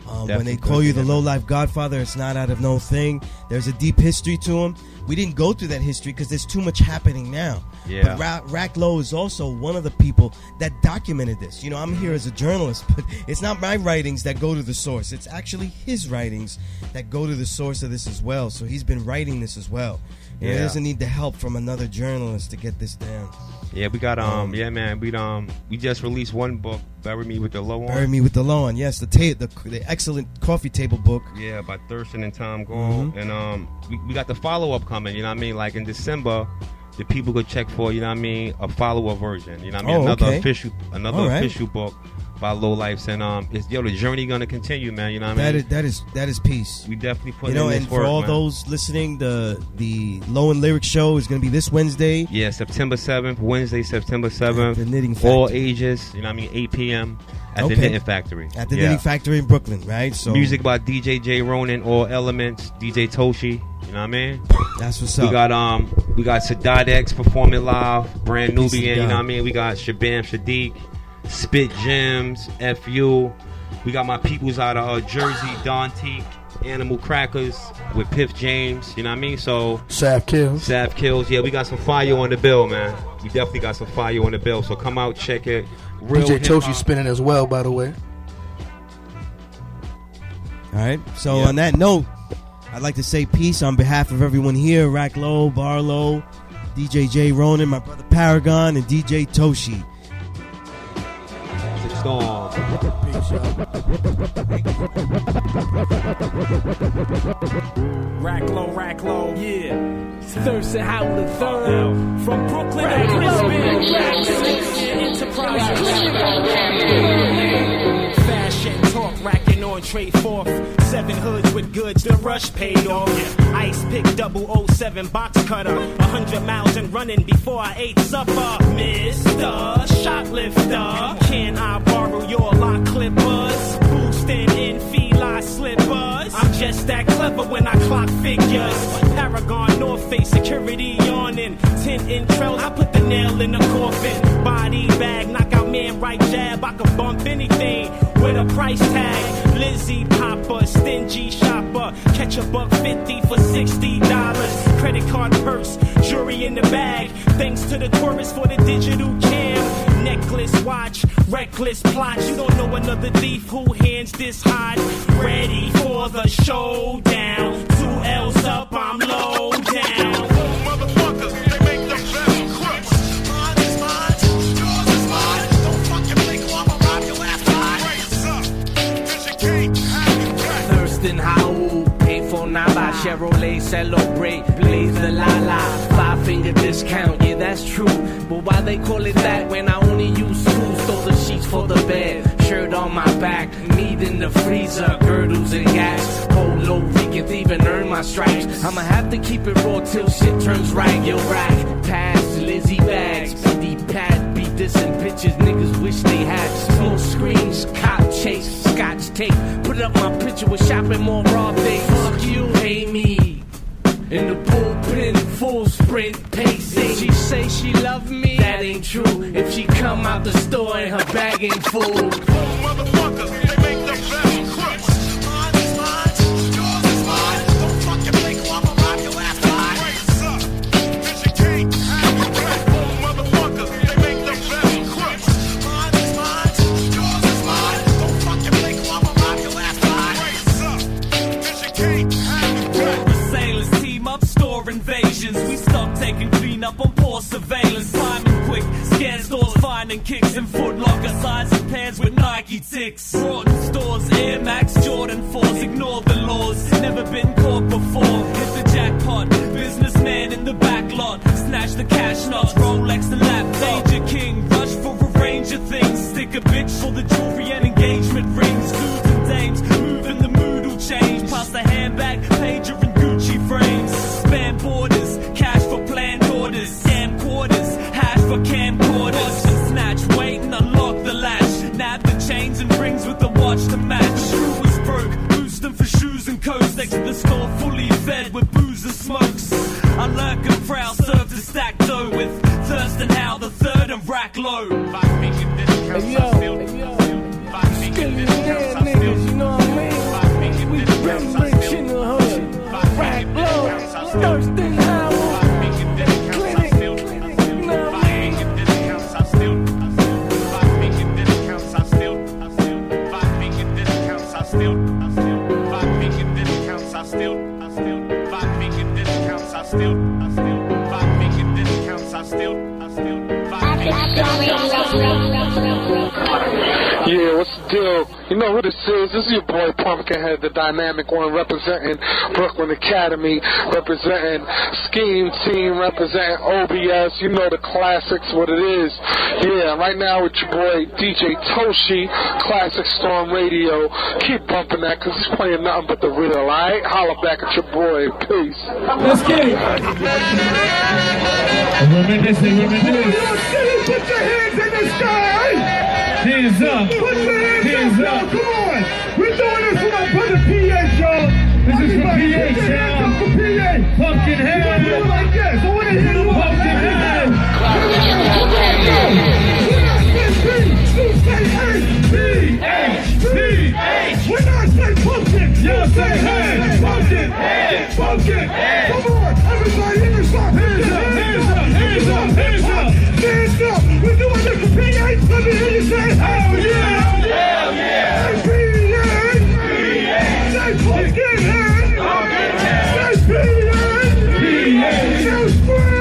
Um, when they call you the low-life Godfather, it's not out of no thing. There's a deep history to him. We didn't go through that history because there's too much happening now. Yeah. But Ra- Rack Low is also one of the people that documented this. You know, I'm here as a journalist, but it's not my writings that go to the source. It's actually his writings that go to the source of this as well. So he's been writing this as well. You know, Yeah. he doesn't need the help from another journalist to get this down. Yeah, we got um, Um, yeah, man, we um, we just released one book, Bury Me with the Low On. Bury Me with the Low On, yes, the ta- the, the excellent coffee table book. Yeah, by Thurston and Tom Gold. Mhm. And um, we, we got the follow up coming. You know what I mean? Like in December, the people could check for, you know what I mean, a follow up version. You know what I mean? Oh, another okay. official, another All right. official book by Low Lifes. And um, it's yo, the journey gonna continue, man. You know what I That mean? is that is that is peace. We definitely put You know, in and this for work, all man. those listening, the the Low and Lyric show is going to be this Wednesday. Yeah, September seventh, Wednesday, September seventh. The Knitting All Factory. ages, you know what I mean, eight p.m. at Okay. the Knitting Factory. At the Yeah. Knitting Factory in Brooklyn, right? So Music by D J J Ronan, All Elements, D J Toshi. You know what I mean? That's what's We up. got um, we got Sadat X performing live, Brand Peace Nubian. and You know God. what I mean? We got Shabam Sadiq, Spit Gems, F U. We got my peoples out of uh, Jersey, Dante, Animal Crackers with Piff James. You know what I mean? So Sav Kills. Sav Kills. Yeah, we got some fire on the bill, man. We definitely got some fire on the bill. So come out, check it. Real D J Toshi hip-hop. spinning as well, by the way. All right. So Yeah. on that note, I'd like to say peace on behalf of everyone here: Rack Low, Barlow, D J J Ronan, my brother Paragon, and D J Toshi. Storm. Rack low, rack low, yeah. It's Thurston Howell the third from Brooklyn to Brisbane. Rack six, yeah, Enterprise. Fashion talk, racking on trade forth. Seven hoods with goods, the rush paid off. Ice pick double oh seven box cutter. A hundred miles and running before I ate supper. Mister Shoplifter, can I borrow your lock clippers? Boosting in feline slippers. I'm just that clever when I clock figures. Paragon, North Face, security yawning. Tin in trails, I put the nail in the coffin. Body bag, knock out man, right jab. I can bump anything with a price tag. Lizzie Popper, stingy shopper. Catch a buck fifty for sixty dollars. Credit card purse, jewelry in the bag. Thanks to the tourists for the digital cam. Necklace, watch, reckless plot. You don't know another thief who hands this hot. Ready for the showdown. Two L's up, I'm low down. Motherfuckers, they make the best crooks. Mine is mine, yours is mine. Don't fucking blink or I'ma rob your last eye. Raise up, cause you can't have it back. Thurston Howell, pay for nada. Chevrolet celebrate, blaze the la la. Five finger discount, yeah, that's true. But why they call it that when I only use two? Stole the sheets for the bed, shirt on my back, meat in the freezer, girdles and gas. Polo Rican even earn my stripes. I'ma have to keep it raw till shit turns right. Yo, rack, pass, Lizzie bags, P D pad, beat this and bitches niggas wish they had. Smoke screens, cop chase, scotch tape. Put up my picture with shopping mall raw days. Fuck you, hate me. In the bullpen, full sprint pacing. She say she love me, that ain't true. If she come out the store and her bag ain't full. Motherfuckers, they make the best crooks. Mine is mine, yours is mine. Don't fucking blink or I'ma rob your last eye. Raise up, cause you can't have it back. Motherfuckers, they make the best crooks. Mine is mine, yours is mine. Don't fucking blink or I'ma rob your last eye. Raise up, cause you can't have it back. The sailors team up, store invasions. We stop taking clean up on poor surveillance. Simon Quick, scan stores, finding kicks and Foot Locker signs and pants with Nike ticks. Broughton stores, Air Max, Jordan fours, ignore the laws. Never been caught before. Hit the jackpot, businessman in the back lot. Snatch the cash nuts, Rolex the laptop. Danger King, rush for a range of things. Stick a bitch for the jewelry and engagement rings. Dudes and dames, moving the mood will change. Pass the handbag, pager and Gucci frames. Span borders, cash for planned orders. Scam quarters, hash for camcorders. Snatch, wait and unlock the latch. Nab the chains and rings with the watch to match. The screw was broke, boost them for shoes and coats. Next to the store fully fed with booze and smokes. I lurk and prowl, serve to stack dough with Thurston Howell the third and Rack Low. Hey yo, hey yo, still you there, niggas, you know what I mean? You know who this is. This is your boy Pumpkinhead, the dynamic one, representing Brooklyn Academy, representing Scheme Team, representing O B S. You know the classics, what it is. Yeah, right now with your boy D J Toshi, Classic Storm Radio. Keep bumping that because he's playing nothing but the real, alright? Holla back at your boy. Peace. Let's get it. Reminiscing, reminiscing. Put your hands in the sky. Hands up. Put your hands, hands up. up. Yo, come on. We're doing this for my brother P H, y'all. This is for P H, y'all. For P H. Pumpkinhead. Do it like this. I want to hear you. Pumpkinhead. P H. P H. When I say pumpkin, you say hey. Pumpkin. Pumpkin. Come on. Everybody in the spot. Hands up. Hands up. Hands up. Hands up. Hands up. We're doing this for P H. Let me hear you say hell yeah. Hell yeah. Say P H. Say Pumpkinhead. Say P H. P H. Yo, spread.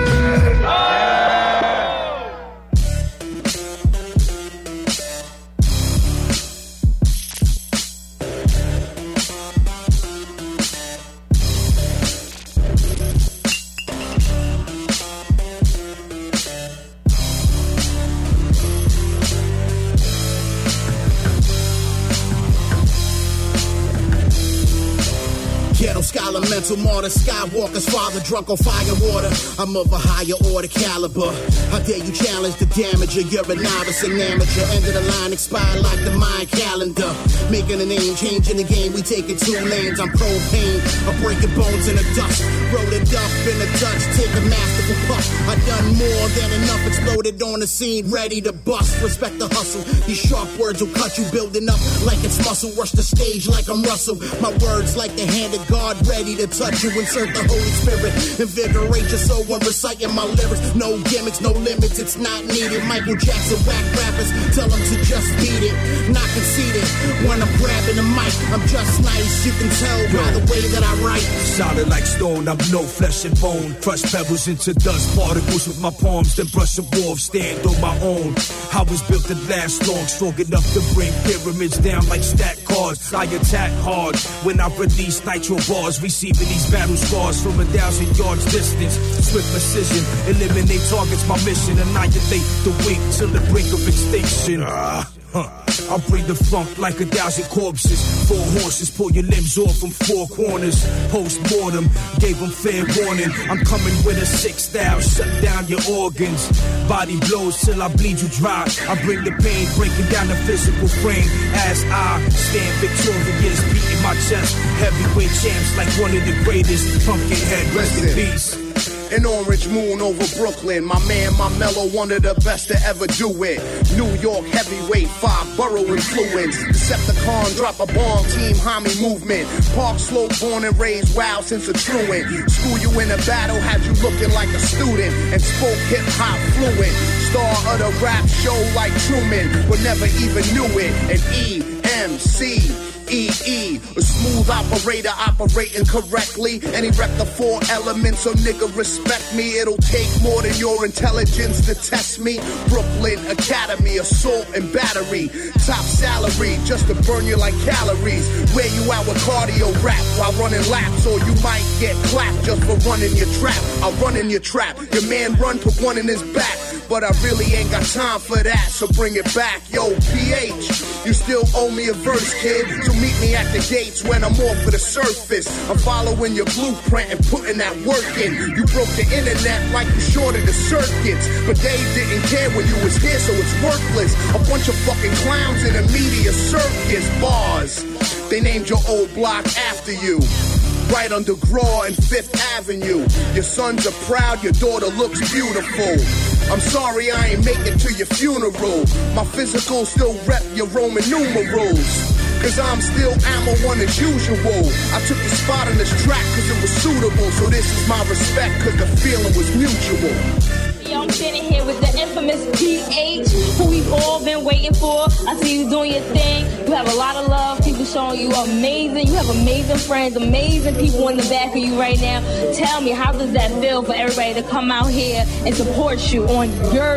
Ghetto scholar, mental martyr, Skywalker's father, drunk on fire water. I'm of a higher order caliber. How dare you challenge the damager? You're a novice and amateur. End of the line, expired like the Mayan calendar. Making a name, changing the game. We taking two lanes. I'm propane. I'm breaking bones in the dust. Roll it up in the Dutch. Take a masterful puff. I done more than enough. Exploded on the scene, ready to bust. Respect the hustle. These sharp words will cut you, building up like it's muscle. Rush the stage like I'm Russell. My words like the hand of God, ready to touch you. Insert the Holy Spirit, invigorate your soul when reciting my lyrics. No gimmicks, no limits, it's not needed. Michael Jackson, whack rappers, tell them to just beat it. Not conceited, when I'm grabbing the mic, I'm just nice. You can tell by the way that I write. Solid like stone, I'm no flesh and bone. Crush pebbles into dust particles with my palms, then brush a wall, stand on my own. I was built to last long, strong enough to bring pyramids down like stat cards. I attack hard when I release nitro bars, receiving these battle scars from a thousand yards distance. Swift precision, eliminate targets, my mission, annihilate the weak to the brink of extinction. Uh, huh. I bring the funk like a thousand corpses. Four horses, pull your limbs off from four corners. Post-mortem, gave them fair warning. I'm coming with a six style, shut down your organs. Body blows till I bleed you dry. I bring the pain, breaking down the physical frame. As I stand victorious, beating my chest. Heavyweight champs like one of the greatest. Pumpkinhead, rest in peace. An orange moon over Brooklyn. My man, my mellow, one of the best to ever do it. New York heavyweight, five borough influence. Decepticon, drop a bomb, team homie movement. Park Slope, born and raised, wild since a truant. School you in a battle, had you looking like a student. And spoke hip hop fluent. Star of the rap show like Truman, but never even knew it. An E M C. E E, a smooth operator operating correctly. And he rep the four elements, so nigga respect me. It'll take more than your intelligence to test me. Brooklyn Academy, assault and battery. Top salary, just to burn you like calories. Wear you out with cardio rap while running laps. Or you might get clapped just for running your trap. I'll run in your trap, your man run, put one in his back. But I really ain't got time for that, so bring it back. Yo, P H, you still owe me a verse, kid. So meet me at the gates when I'm off of the surface. I'm following your blueprint and putting that work in. You broke the internet like you shorted the circuits. But they didn't care when you was here, so it's worthless. A bunch of fucking clowns in a media circus. Bars, they named your old block after you. Right under Graw and Fifth Avenue. Your sons are proud, your daughter looks beautiful. I'm sorry I ain't make it to your funeral. My physical still rep your Roman numerals. Cause I'm still ammo one as usual. I took the spot on this track cause it was suitable. So this is my respect cause the feeling was mutual. Yo, I'm sitting here with the infamous P H, who we've all been waiting for. I see you doing your thing. You have a lot of love. People showing you amazing. You have amazing friends, amazing people in the back of you right now. Tell me, how does that feel for everybody to come out here and support you on your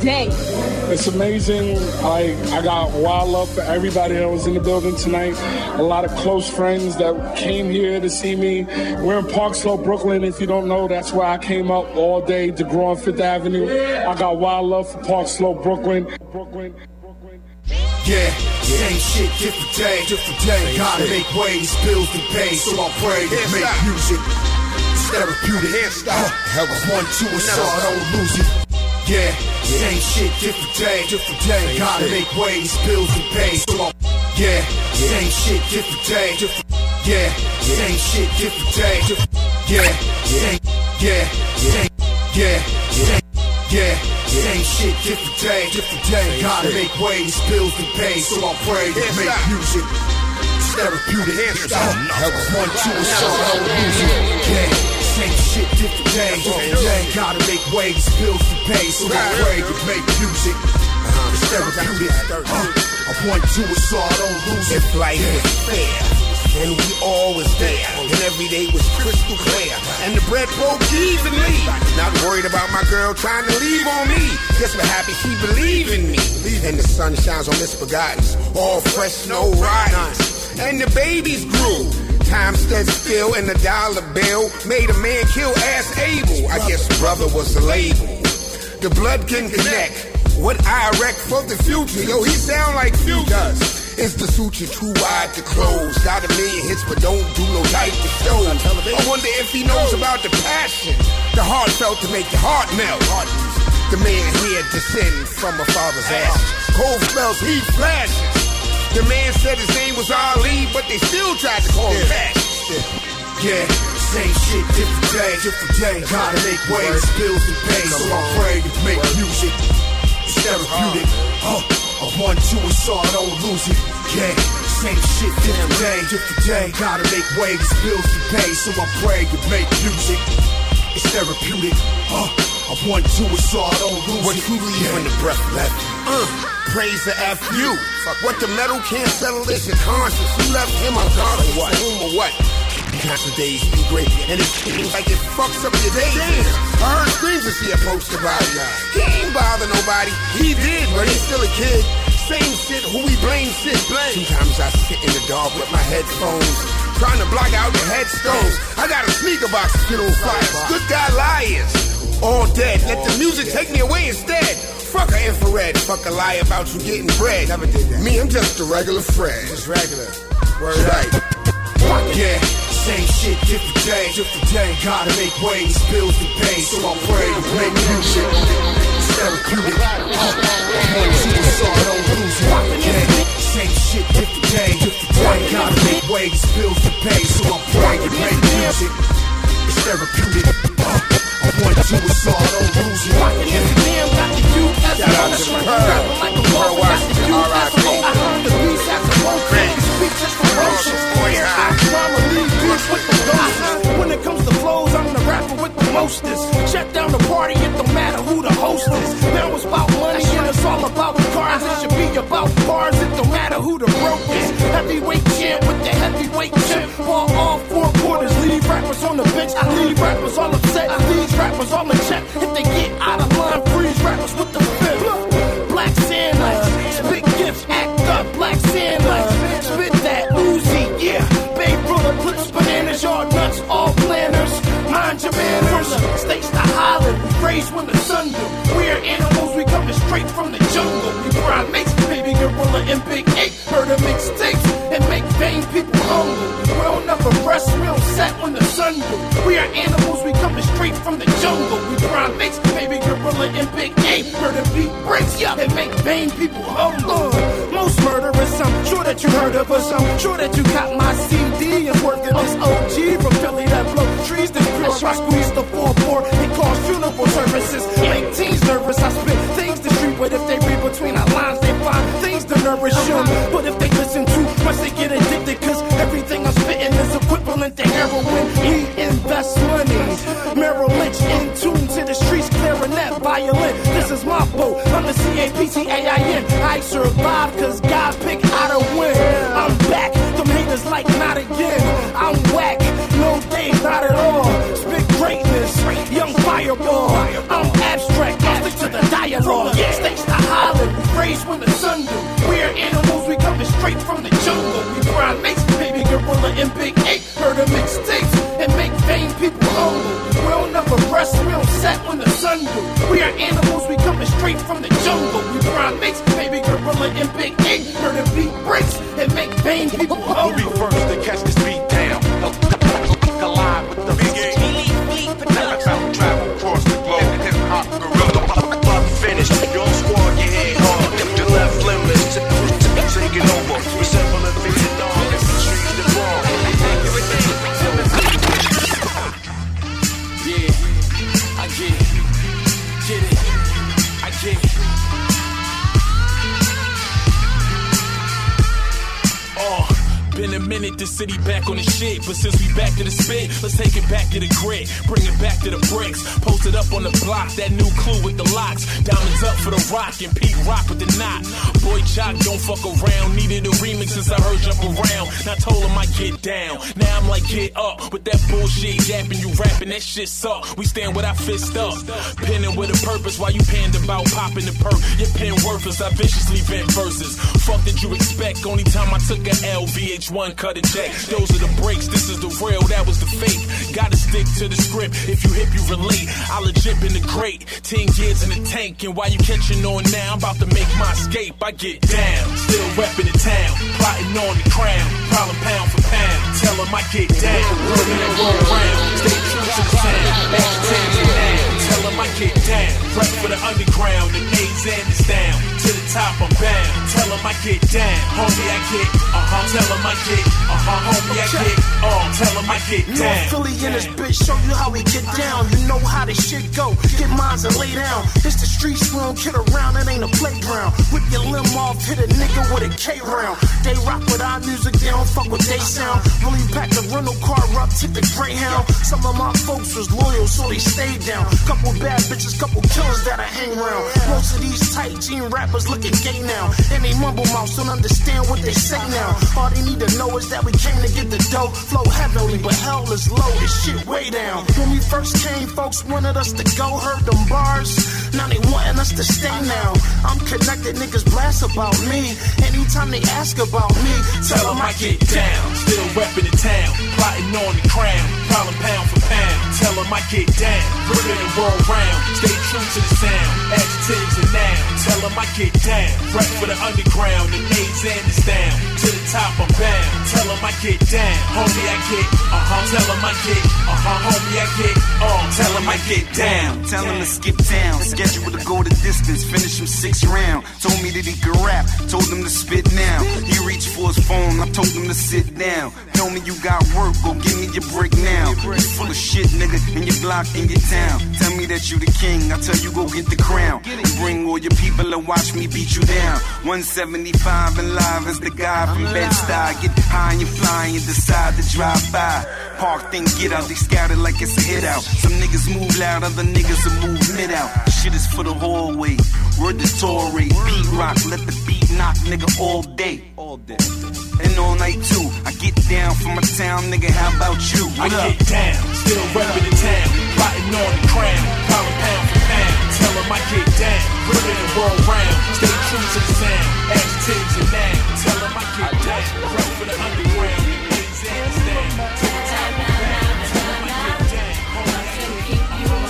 day? It's amazing. I I got wild love for everybody that was in the building tonight. A lot of close friends that came here to see me. We're in Park Slope, Brooklyn. If you don't know, that's where I came up all day, DeGraw and Fifth Avenue. I got wild love for Park Slope, Brooklyn. Brooklyn. Yeah, same shit, different day, different day. Gotta make waves, bills to pay, so I pray to make music. It's therapeutic. Uh, one, two, and so I don't lose it. Yeah, same shit, different day, different day. Gotta make waves, bills to pay, so I. Yeah, same shit, different day, different. Yeah, same shit, different day, different. Yeah, same. Yeah, same. Yeah, same. Yeah. Same shit, different day, different day. Gotta make waves, bills to pay, so I pray to make music. It's therapeutic. One, two, and so I don't lose it. Yeah, same shit, different day, different day. Gotta make waves, bills to pay, so I pray to make music. It's therapeutic. I want to, so I don't lose it. If life was fair, and we all was there, and every day was crystal clear, and the bread broke evenly. Not worried about my girl trying to leave on me. Guess we're happy she believe in me. And the sun shines on misbegottens, all fresh, no riders. And the babies grew. Time stood still, and the dollar bill made a man kill ass Abel. I guess brother was the label. The blood can connect. What I wreck for the future, yo, he sound like Future. Is the suture too wide to close? Got a million hits, but don't do no type of show. I wonder if he knows about the passion, the heartfelt to make your heart melt. The man here descend from a father's ashes. Cold smells, heat flashes. The man said his name was Ali, but they still tried to call him back. Yeah, same shit, different day, different day. Gotta make waves, bills to pay, so I pray to make music. It's therapeutic. Uh, I want to, and so I don't lose it. Yeah, same shit, different day, different day. Gotta make waves, bills to pay, so I pray to make music. It's therapeutic. Uh, I want to, and so I don't lose what it. What you leave when the breath left? Uh, praise the F you. Fuck what the metal can't settle is your conscience. You left him, I'm gone or what? Whom or what? Constant days be great, and it seems like it fucks up your day. I heard screams to see a poster about it. He ain't bother nobody. He did, but he's still a kid. Same shit, who we blame, shit blame. Sometimes I sit in the dark with my headphones, trying to block out the headstones. I got a sneaker box to get on fire. Good guy liars, all dead. Let the music take me away instead. Fuck a infrared, fuck a lie about you getting bread. Never did that. Me, I'm just a regular Fred. Just regular. Word right. Yeah, same shit, different day, different day. Gotta make waves, bills to pay, so I pray to make music. It's therapeutic. Uh, one, two, and so I don't lose it. Yeah, same shit, different day, different day. Gotta make waves, bills to pay, so I pray to make music. It's therapeutic. Uh, one, two, and so I don't lose it. Shout out to the Pearl. Pearl Washington, R I P. I heard the beats at the whole thing. Speeches ferocious. Drama lead beats with the ghosts. When it comes to flows, I'm the rapper with the mostest. Shut down the party, it don't matter who the host is. Now it's about money and it's all about cars. It should be about bars, it don't matter who the broke is. Heavyweight champ with the heavyweight chip. Ball all four quarters, leave rappers on the bench. I leave rappers all upset. I leave rappers all in check. If they get out of line, freeze rappers with the fifth. Black Santa, spit gifts, act up, Black Santa. Spit that Uzi, yeah. Babe roller clips, bananas, yard nuts, all planners. Mind your manners. States to Holland, raised when the sun do. We're animals, we coming straight from the jungle. We grind makes baby gorilla and big ape. Murder mixtapes and make vain people humble. We don't never rest, we don't set when the sun do. We are animals, we coming straight from the jungle. We grind makes baby gorilla and big ape. Murder beat breaks up and make vain people humble. Most murderous, I'm sure that you heard of us. I'm sure that you got my C D. It's working this O G from Philly that blow trees. This pure I squeeze the four four. It calls funeral services. Make teens nervous. I spit things to street, but if they read between our lines, they find things to nourish them. But if they listen too much, they get addicted. Cause everything I'm spitting is equivalent to heroin. We invest money. Merrill Lynch in tune to the streets, clarinet, violin. This is my boat. I'm the C A P T A I N. I survive cause God picked how to win. I'm back. Them haters like not again. I'm whack. No days, not at all. Spit greatness. Young fireball. I'm abstract. I stick to the dialogue. breaks when the sun do. We are animals, we coming straight from the jungle. We grind mates, baby gorilla and big eight. Heard of mixtapes and make vain people humble. We don't never rest, we don't set when the sun do. We are animals, we coming straight from the jungle. We grind mates, baby gorilla and big eight. Heard of beat breaks and make vain people humble. We'll be first to catch this beat down. Collide with the big eight. Travel across the globe. Hip hop gorilla. Finished. Your squad, your head hard. Your left limbless. Taking over. Resemble a vision dog. The streets the wrong. Yeah, I get it. Get it. I get it. Oh. Been a minute, the city back on the shit. But since we back to the spit, let's take it back to the grit. Bring it back to the bricks. Posted up on the block, that new clue with the locks. Diamonds up for the rock and Pete Rock with the knot. Boy Jock, don't fuck around. Needed a remix since I heard jump around. Now told him I get down. Now I'm like, get up. With that bullshit yapping, you rapping, that shit suck. We stand with our fist up. Penning with a purpose while you panned about popping the perk. Your pen worthless, I viciously vent verses. Fuck did you expect? Only time I took a L V H one cut a check. Those are the breaks, this is the real, that was the fake. Gotta stick to the script, if you hip you relate. I legit been the great, ten years in the tank. And while you catching on now, I'm about to make my escape. I get down, still repping the town, plotting on the crown, prowling pound for pound. Tell them I get down, working and roll around. Stay true to the sound, agitating now. Tell them I get down, rep for the underground. The A's and it's down, to the top I'm bound. Tell them I get down, homie I get, uh-huh. Tell them I get, uh-huh, homie I get, uh, tell them I get down. North Philly in this bitch, show you how we get down. You know how this shit go, get mines and lay down. It's the streets, we don't kid around, it ain't a playground. Whip your limb off, hit a nigga with a K round. They rock with our music, they don't fuck with they sound. Really pack the rental car up, tip the Greyhound. Some of my folks was loyal, so they stayed down. Couple bad bitches, couple killers that I hang around. Most of these tight jean rappers looking gay now. And they mumble mouths don't understand what they say now. All they need to know is that we came to get the dough. Flow heavily, but hell is low, this shit way down. When we first came, folks wanted us to go, heard them bars. Now they wanting us to stay now. I'm connected, niggas blast about me. Anytime they ask about me, tell them I get down. Still repping the town, plotting on the crown, prowling pound for pound. Tell them I get down, ripping and roll round. Stay true to the sound, adjectives and now. Tell them I get down, rep for the underground. The A's and it's down, to the top I'm bound. Tell them I get down, homie I get, uh-huh. Tell them I get, uh-huh, homie I get, uh. Tell them I get down. Tell him to skip town, schedule to go the distance, finish him six round. Told me that he could rap, told him to spit now. He reached for his phone, I told him to sit down. Tell me you got work, go give me your break now. You full of shit, nigga, in your block, in your town. Tell me that you the king, I tell you go get the crown. Bring all your people and watch me beat you down. one seventy-five and live as the guy from Bed-Stuy. Get high and you fly and decide to drive by. Park, then get out, they scattered like it's a hit out. Some niggas move loud, other niggas will move mid out. Shit is for the hallway, word to Tory. Pete Rock, let the beat knock, nigga, all day. All day. And all night too, I get down from my town, nigga, how about you? What I up? get down, still repping the town, plotting on the crown, prowling pound for pound. Tell them I get down, ripping and roll round. Stay true to the sound, adjectives and now. Tell them I get down, rep for the underground. A's and it's down, to the top I'm bound. Tell them I get down, homie I get,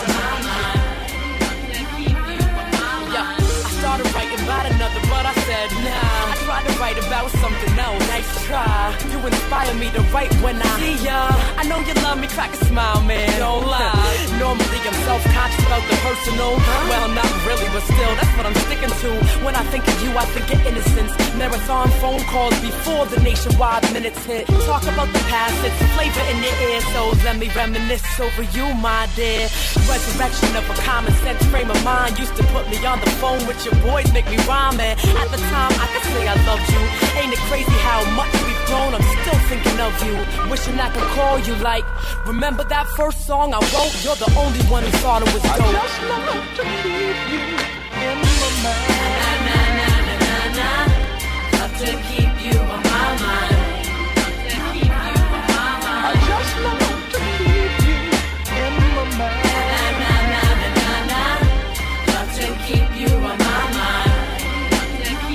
Yeah, I started writing about another, but I said nah. I tried to write about something else. Nice try. You inspire me to write when I see ya. I know you love me, crack a smile, man. Don't lie. Normally I'm self-conscious about the personal. Well, not really, but still, that's what I'm sticking to. When I think of you, I think of innocence. Marathon phone calls before the nationwide minutes hit. Talk about the past, it's flavor in your ear. So let me reminisce over you, my dear. Resurrection of a common sense frame of mind used to put me on the phone with your boys, make me rhyme. And at the time, I could say I loved you. Ain't it crazy how much we've grown? I'm still thinking of you. Wishing I could call you like, remember that first song I wrote? You're the only one who thought it was dope. I just love to keep you in my mind. Na, na, na, na, na, na. Love to keep you on my mind. I just love to keep you in my mind. Na, na, na, na, na, na. Love to keep you on my mind.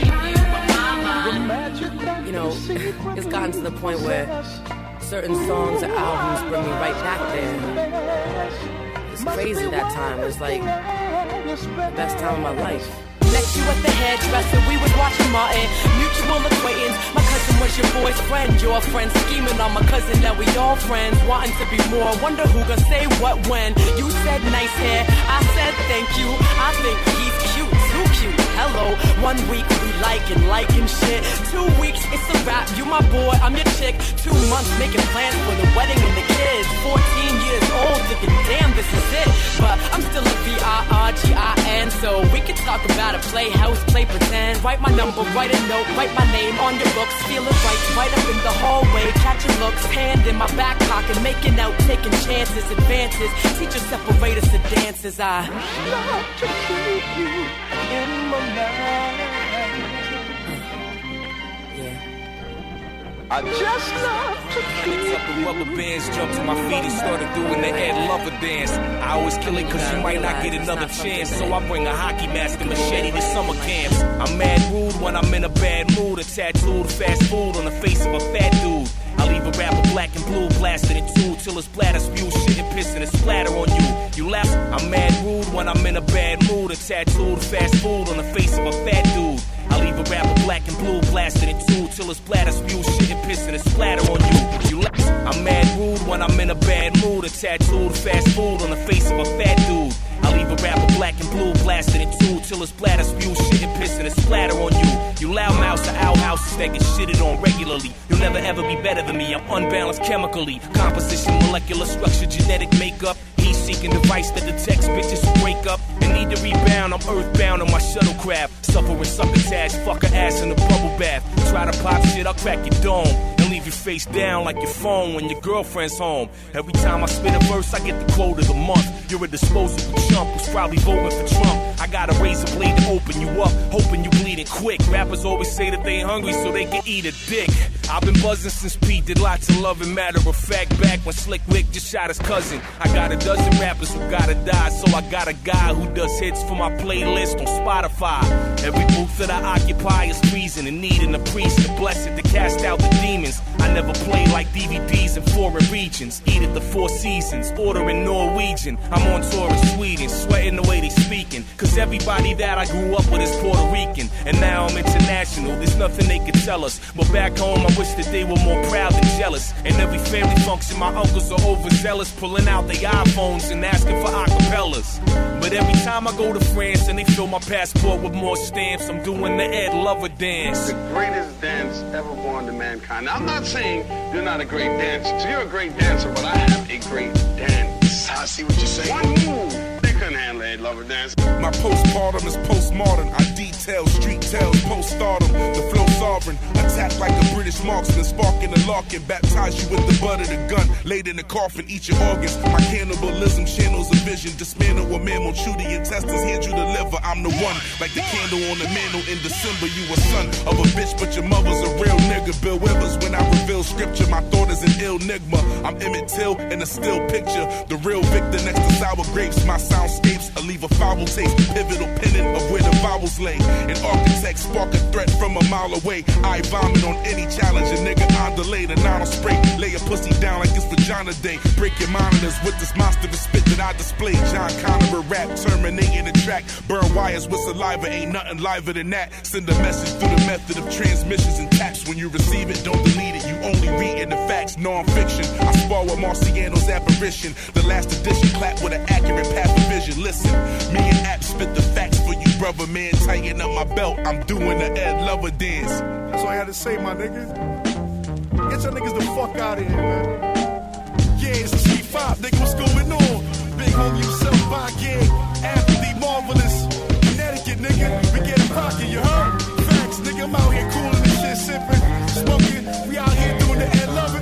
gotten to the point where certain songs or albums bring me right back there. It's crazy that time. It's like the best time of my life. Met you at the hairdresser, we was watching Martin. Mutual acquaintance, my cousin was your boy's friend. Your friend scheming on my cousin, now we all friends. Wanting to be more, wonder who gonna say what when. You said nice hair, I said thank you. I think he's cute, too cute. Hello, one week we liking, liking shit. Two weeks, it's a wrap, you my boy, I'm your chick. Two months making plans for the wedding and the kids. Fourteen years old, thinking damn this is it. But I'm still a V I R G I N, so we can talk about it. Play house, play pretend. Write my number, write a note, write my name on your books. Feeling right, right up in the hallway. Catching looks, hand in my back pocket. Making out, taking chances, advances. Teachers separate us to dances. I love to keep you in my mind. I just love to keep up the rubber bands, jumped to my feet and started doing the Ed Lover dance. I always kill it cause you might not get another chance, so I bring a hockey mask and machete to summer camps. I'm mad rude when I'm in a bad mood, a tattooed fast food on the face of a fat dude. I leave a rapper black and blue, blasted in two till his bladder spew shit and piss and a splatter on you. You left, I'm mad rude when I'm in a bad mood, a tattooed fast food on the face of a fat dude. I leave a rapper black and blue, blasted in two till his bladder spew shit and piss and a splatter on you. You left, I'm mad rude when I'm in a bad mood, a tattooed fast food on the face of a fat dude. I leave a rapper black and blue, blasted in two till his bladder spew shit and piss and a splatter on you. You loudmouths are outhouses that get shitted on regularly. You'll never ever be better than me, I'm unbalanced chemically. Composition, molecular structure, genetic makeup. Heat-seeking device that detects bitches who break up and need to rebound. I'm earthbound on my shuttlecraft, suffering succotash, fuck her ass in a bubble bath. Try to pop shit, I'll crack your dome and leave you face down like your phone when your girlfriend's home. Every time I spit a verse, I get the quote of the month. You're a disposable chump who's probably voting for Trump. I got a razor blade to open you up, hoping you bleeding quick. Rappers always say that they hungry so they can eat a dick. I've been buzzing since Pete did lots of love and matter of fact. Back when Slick Rick just shot his cousin, I got a dozen rappers who gotta die, so I got a guy who does hits for my playlist on Spotify. Every booth that I occupy is treason and needing a priest to bless it to cast out the demons. I never play like D V Ds in foreign regions. Eat at the Four Seasons, ordering Norwegian. I'm on tour in Sweden, sweating the way they speaking. Cause everybody that I grew up with is Puerto Rican. And now I'm international, there's nothing they could tell us. But back home I wish that they were more proud than jealous. In every family function my uncles are overzealous, pulling out their iPhones and asking for acapellas. But every time I go to France and they fill my passport with more stamps, I'm doing the Ed Lover dance. The greatest dance ever born to mankind. Now, I'm not saying you're not a great dancer. So you're a great dancer, but I have a great dance. I see what you're saying. One move. They couldn't handle Ed Lover dance. My postpartum is postmodern. I detail street tales, post-stardom. The flow sovereign. Attack like a British marksman. Sparking the larkin. Baptize you with the butt of the gun. Laid in the coffin, eat your organs. My cannibalism channels a vision. Dismantle a mammal. Chew the intestines. Hand you the liver. I'm the one. Like the candle on the mantle in December. You a son of a bitch, but your mother's a real nigga. Bill Withers. When I reveal scripture, my thought is an ill enigma. I'm Emmett Till in a still picture. The real victor next to sour grapes. My soundscapes I leave a foul taste. Pivotal pennant of where the vowels lay. An architect spark a threat from a mile away. I vomit on any challenge. A nigga on delay. The nine spray. Lay a pussy down like it's vagina day. Break your monitors with this monstrous spit that I display. John Connor rap, terminating the track. Burn wires with saliva. Ain't nothing liver than that. Send a message through the method of transmissions and taps. When you receive it, don't delete it. You only reading the facts. Non-fiction. I spar with Marciano's apparition. The last edition clap with an accurate path of vision. Listen, me and App spit the facts for you, brother man. Tighten up my belt. I'm doing the Ed Lover dance. That's all I had to say, my nigga. Get your niggas the fuck out of here, man. Yeah, it's G five, nigga. What's going on? Big homie himself, by gang. Athlete, marvelous. Connecticut, nigga. We get a pocket, you heard? Facts, nigga. I'm out here cooling this shit, sipping, smoking. We out here doing the Ed Lover.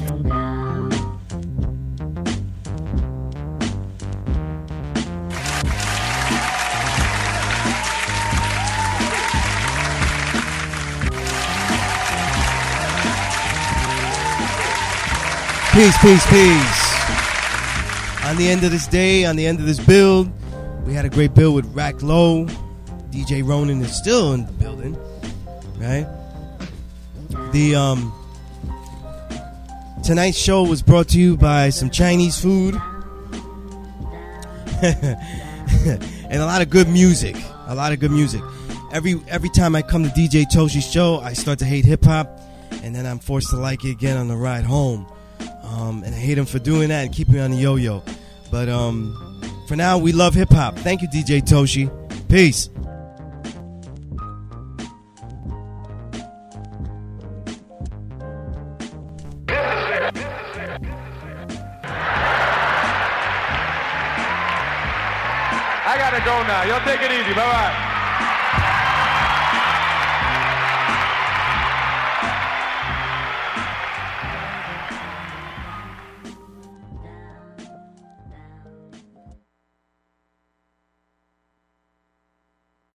Peace, peace, peace. On the end of this day, on the end of this build, we had a great build with Rack Low. D J Ronan is still in the building, right? The um, tonight's show was brought to you by some Chinese food and a lot of good music. A lot of good music. Every every time I come to D J Toshi's show, I start to hate hip hop, and then I'm forced to like it again on the ride home. Um, and I hate him for doing that and keeping me on the yo-yo. But um, for now, we love hip hop. Thank you, D J Toshi. Peace. I gotta go now. Y'all take it easy. Bye bye.